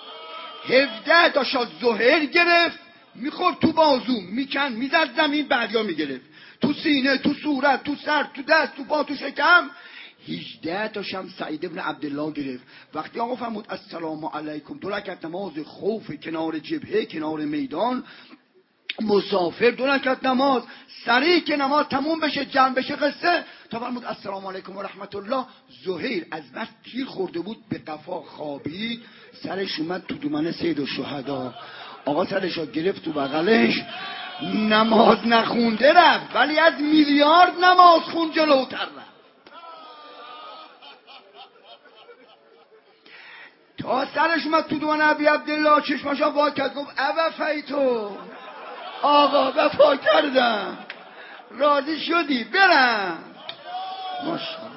هفده تا شاد زهر گرفت، میخورد تو بازو، میکن میزد زمین، بعدیا میگرفت تو سینه، تو صورت، تو سر، تو دست، تو پا، تو شکم. هجده تا شم سعید ابن عبدالله گرفت. وقتی آقا فرمود السلام علیکم، دو رکعت نماز خوف کنار جبهه، کنار میدان، مسافر، دو رکعت نماز سریع که نماز تموم بشه جمع بشه قصه، تا فرمود السلام علیکم و رحمت الله. زهیر از بس تیر خورده بود به قفا خوابید، سرش اومد تو دومنه سید الشهدا. آقا سرش رو گرفت تو بغلش، نماز نخونده رفت، ولی از میلیارد نماز خون جلوتر رفت. تا سرش اومد تو دومنه ابی عبدالله، چشماشا وا کرد، گفت اوفیتو، آقا وفا کردم، راضی شدی برم. ماشاءالله.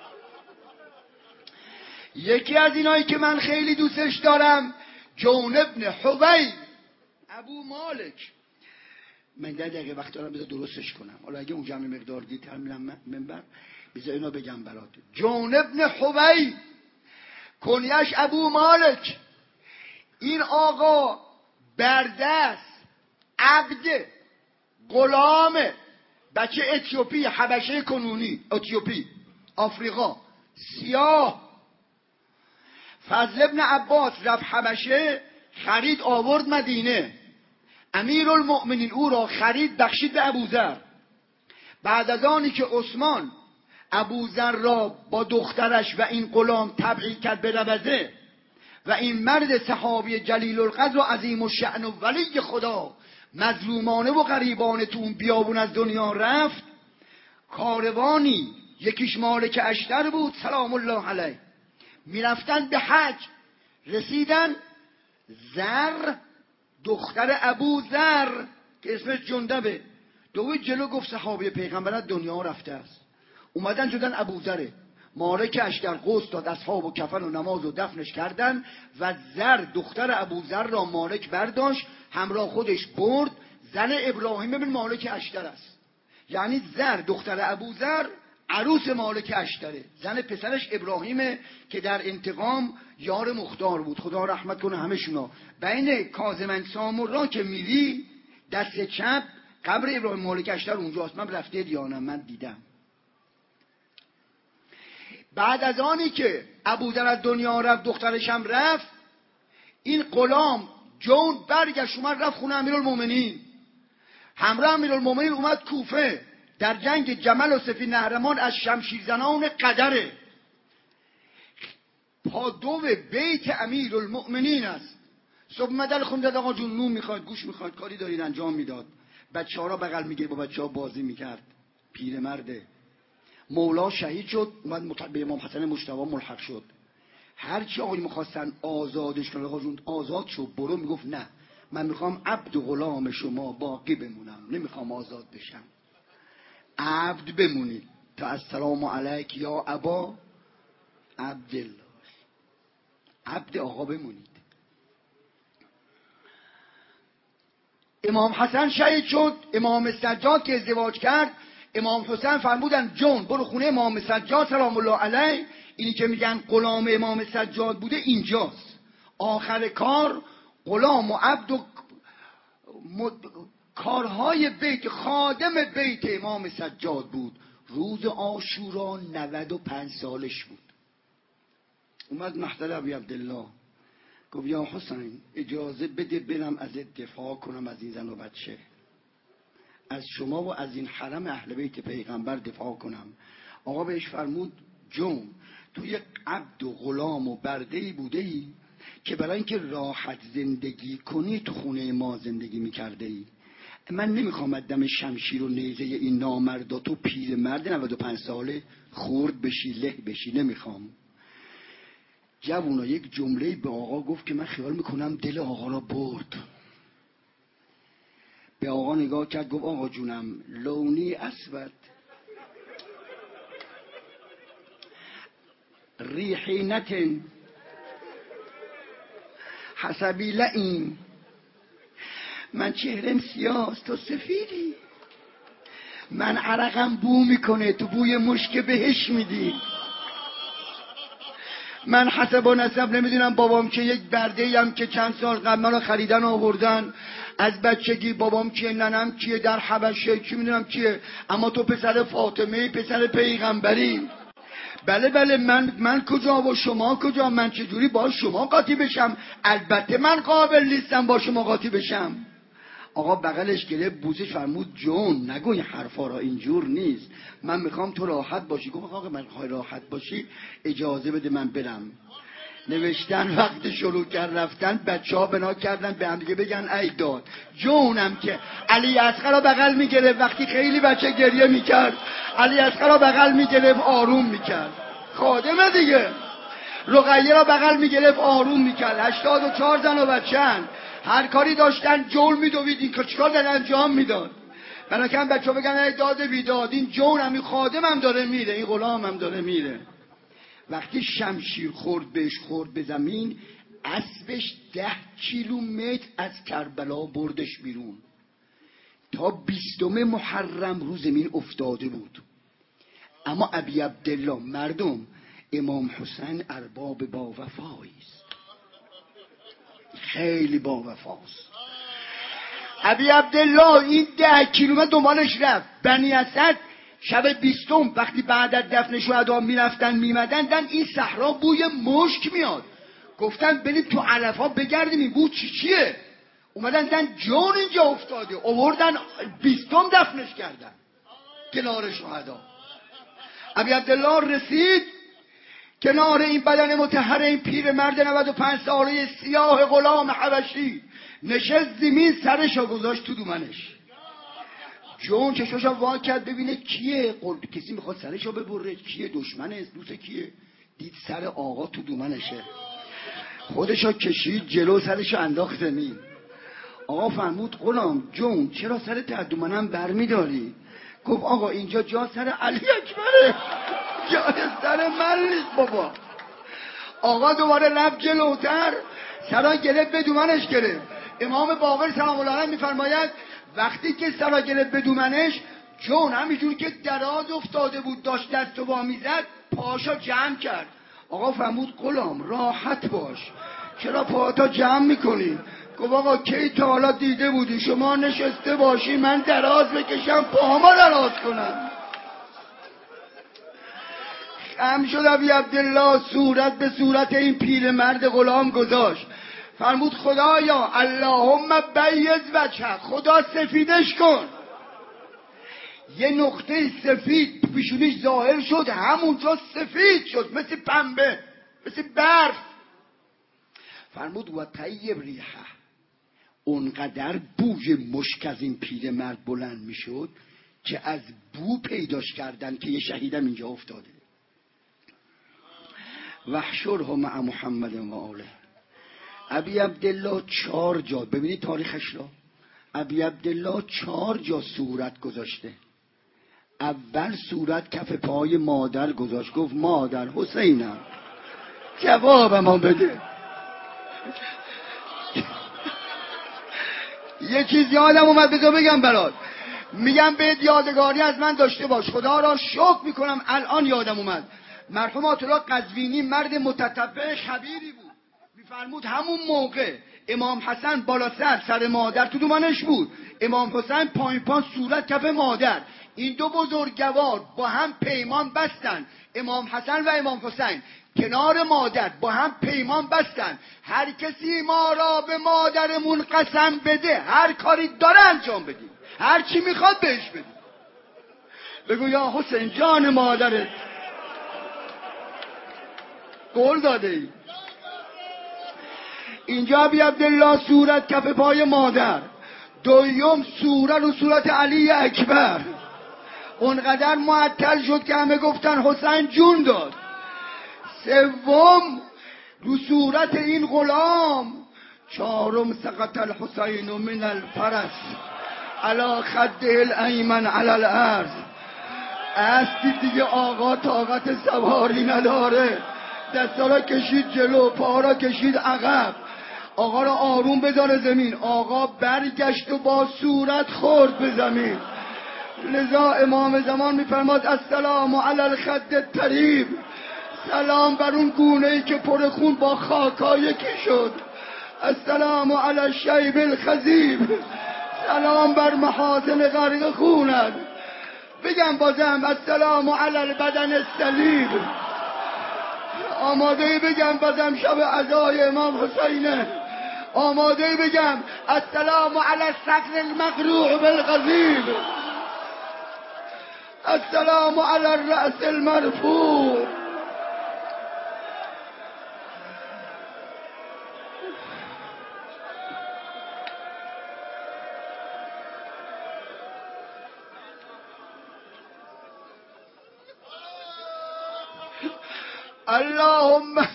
یکی از اینایی که من خیلی دوستش دارم جون ابن حوی ابو مالک، من ده دقیقه وقت دارم بذار درستش کنم، حالا اگه اون جمع مقدار دیتر میرم منبر بذار اینو بگم برات. جون ابن حوی کنیش ابو مالک، این آقا بردست عبد غلام بچه اتیوپی، حبشه کنونی، اتیوپی، آفریقا، سیاه. فضل ابن عباس رفت حبشه، خرید آورد مدینه، امیر المؤمنین او را خرید بخشید به ابوذر. بعد از آنی که عثمان ابوذر را با دخترش و این غلام تبعید کرد به ربضه و این مرد صحابی جلیل القدر و عظیم الشأن و ولی خدا مظلومانه و غریبانه تو اون بیابون از دنیا رفت، کاروانی یکیش مالک اشتر بود سلام الله علیه، میرفتن به حج، رسیدن زر دختر ابو ذر که اسمش جندبه، دوید جلو گفت صحابی پیغمبر دنیا رفته است. اومدن جدن ابو ذره، مالک اشتر قصد داد، اصحاب و کفن و نماز و دفنش کردن و زر دختر ابو ذر را مالک برداشت همراه خودش برد. زن ابراهیم بن مالک اشتر است، یعنی زر دختر ابو ذر عروس مالک اشتره، زن پسرش ابراهیمه که در انتقام یار مختار بود، خدا رحمت کنه همه شونا. بین کاظم سامورا که میری دست چپ قبر ابراهیم مالک اشتر اونجاست، من رفته دیانم من دیدم. بعد از آنی که ابوذر از دنیا رفت دخترش هم رفت، این غلام جون برگشت اومد رفت خونه امیرالمومنین، همراه امیرالمومنین اومد کوفه، در جنگ جمل و سفین نهرمان از شمشیرزنان قدره، پادو بیت امیرالمؤمنین است. صبح مدل خوندد آقا جون نون میخواد، گوش میخواد، کاری دارید انجام میداد. بچه ها را بغل میگه با بچه ها بازی میکرد. پیرمرده. مولا شهید شد، اومد به امام حسن مجتبی ملحق شد. هرچی آقای میخواستن آزادش کنن، آقا جون آزاد شو برو، میگفت نه من میخوام عبد و غلام شما باقی بمونم، نمیخوام آزاد بشم، عبد بمونید تا السلام علیک یا ابا عبدالله، عبد آقا بمونید. امام حسن شهید شد. امام سجاد که ازدواج کرد، امام حسین فرمودن جون برو خونه امام سجاد سلام الله علیه، اینی که میگن غلام امام سجاد بوده اینجاست. آخر کار غلام و عبد و مد... کارهای بیت، خادم بیت امام سجاد بود. روز عاشورا نود و پنج سالش بود. اومد محضر ابی عبدالله گفت یا حسین اجازه بده برم ازت دفاع کنم، از این زن و بچه، از شما و از این حرم اهل بیت پیغمبر دفاع کنم. آقا بهش فرمود جون تو یک عبد و غلام و برده‌ای بوده ای که برای اینکه راحت زندگی کنی تو خونه ما زندگی میکرده ای. من نمیخوام از دم شمشیر و نیزه این نامردا تو پیر مرد نود و پنج ساله خورد بشی له بشی، نمیخوام. جوونا یک جمله به آقا گفت که من خیال میکنم دل آقا را برد. به آقا نگاه کرد گفت آقا جونم لونی اسود ریحینت حسبی لئیم، من چهرم سیاست تو سفیدی، من عرقم بو میکنه تو بوی مشک بهش میدی، من حسب و نسب نمیدونم بابام که یک برده هم که چند سال قبل منو خریدن آوردن از بچگی، بابام کیه ننم کیه در حبشه چی میدونم کیه، اما تو پسر فاطمه پسر پیغمبری. بله بله من من کجا و شما کجا، من چجوری با شما قاطی بشم، البته من قابل نیستم با شما قاطی بشم. آقا بغلش گرفت بوسش فرمود جون نگو این حرفا را، اینجور نیست، من میخوام تو راحت باشی. گفت آقا من خواهی راحت باشی اجازه بده من برم. نوشتن وقت شروع کرد رفتن بچه ها بنا کردن به هم دیگه بگن ای داد جونم که علی اصغر را بغل میگرفت وقتی خیلی بچه گریه میکرد، علی اصغر را بغل میگرفت آروم میکرد، خادمه دیگه. رقیه را بغل میگرفت آروم میکرد. هشتاد و چهار زن و بچه‌اند، هر کاری داشتن جول میدوید، این چیکار داره انجام میداد. بناکن بچه ها بگن ای داد بیداد این جونم، این خادمم داره میره، این غلامم داره میره. وقتی شمشیر خورد بهش خورد به زمین، اسبش ده کیلومتر از کربلا بردش بیرون. تا بیستم محرم رو زمین افتاده بود. اما ابی عبدالله مردم امام حسین ارباب با وفایی است، خیلی با وفاست. ابی عبدالله این ده کیلومتر دنبالش رفت. بنی اسد شب بیستم وقتی بعد از دفن شهدا میرفتن میمدن دن این صحرا بوی مشک میاد، گفتن بریم تو علفا بگردیم این بو چی چیه. اومدن دن جون اینجا افتاده، آوردن بیستم دفنش کردن کنار شهدا. ابی عبدالله رسید کنار این بدن مطهر این پیر مرد نود و پنج ساله سیاه غلام حبشی، نشست زمین سرشو گذاشت تو دومنش. جون چشمشو وا کرد ببینه کیه، کسی میخواد سرشو ببره، کیه، دشمنه، دوست کیه. دید سر آقا تو دومنشه، خودشو کشید جلو سرشو انداخت زمین. آقا فرمود غلام جون چرا سرت از دومنم برمیداری؟ گفت آقا اینجا جا سر علی اکبره، جای سر من نیست بابا. آقا دوباره رفت جلوتر، سرا گرفت به دومنش گرفت. امام باقر سلام الله علیه میفرماید وقتی که سرا گرفت به دومنش، جون همینجور که دراز افتاده بود داشت دستو وا میزد پاشا جمع کرد. آقا فرمود غلام راحت باش، چرا پاتا جمع میکنی؟ گفت آقا کی تا حالا دیده بودی شما نشسته باشی من دراز بکشم پاهما دراز کنم؟ خم شد ابی عبدالله، صورت به صورت این پیر مرد غلام گذاشت. فرمود خدایا اللهم بیض وجهه، خدا سفیدش کن. یه نقطه سفید پیشونیش ظاهر شد، همونجا سفید شد مثل پنبه مثل برف. فرمود و طیب ریحه، اونقدر بوی مشک از این پیرمرد بلند میشد که از بو پیداش کردن که یه شهیدم اینجا افتاده. وحشره مع محمد و آله. ابی عبدالله چهار جا، ببینید تاریخش را، ابی عبدالله چهار جا صورت گذاشته. اول صورت کف پای مادر گذاشت، گفت مادر حسینم جوابمو بده. یه چیز یادم اومد بذار بگم برات، میگم بهت یادگاری از من داشته باش. خدا را شکر میکنم الان یادم اومد. مرحوم آیت الله قزوینی مرد متتبع خبیری بود، میفرمود همون موقع امام حسن بالا سر سر مادر تو دومانش بود، امام حسین پایین پان صورت کف مادر. این دو بزرگوار با هم پیمان بستن، امام حسن و امام حسین کنار مادر با هم پیمان بستن، هر کسی ما را به مادرمون قسم بده هر کاری داره انجام بدیم، هر چی میخواد بهش بدیم. بگو یا حسین جان مادرت قول داده ای. اینجا ابی عبدالله صورت کف پای مادر، دویم صورت و صورت علی اکبر، اونقدر معطل شد که همه گفتن حسین جون داد. سوم رو صورت این غلام، چهارم سقط الحسین من الفرس علی خده الایمن علی الارض. اسبی دیگه آقا طاقت سواری نداره، دستا را کشید جلو، پا را کشید عقب، آقا را آروم بذاره زمین. آقا برگشت و با صورت خورد به زمین. لذا امام زمان میفرماد السلام علی الخد الطریب، سلام بر اون گونه ای که پر خون با خاکا یکی شد. السلام علی الشیب الخضیب، سلام بر محاسن غرق خونت. بگم بازم السلام علی البدن السلیب. آماده بگم بازم شب عزای امام حسینه. آماده بگم السلام علی الصقر المقروع بالغضیب، السلام علی الرأس المرفوع. اللهم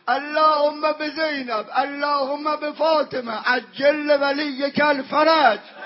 اللهم بزینب، اللهم بفاطمه، عجل ولیک الفرج.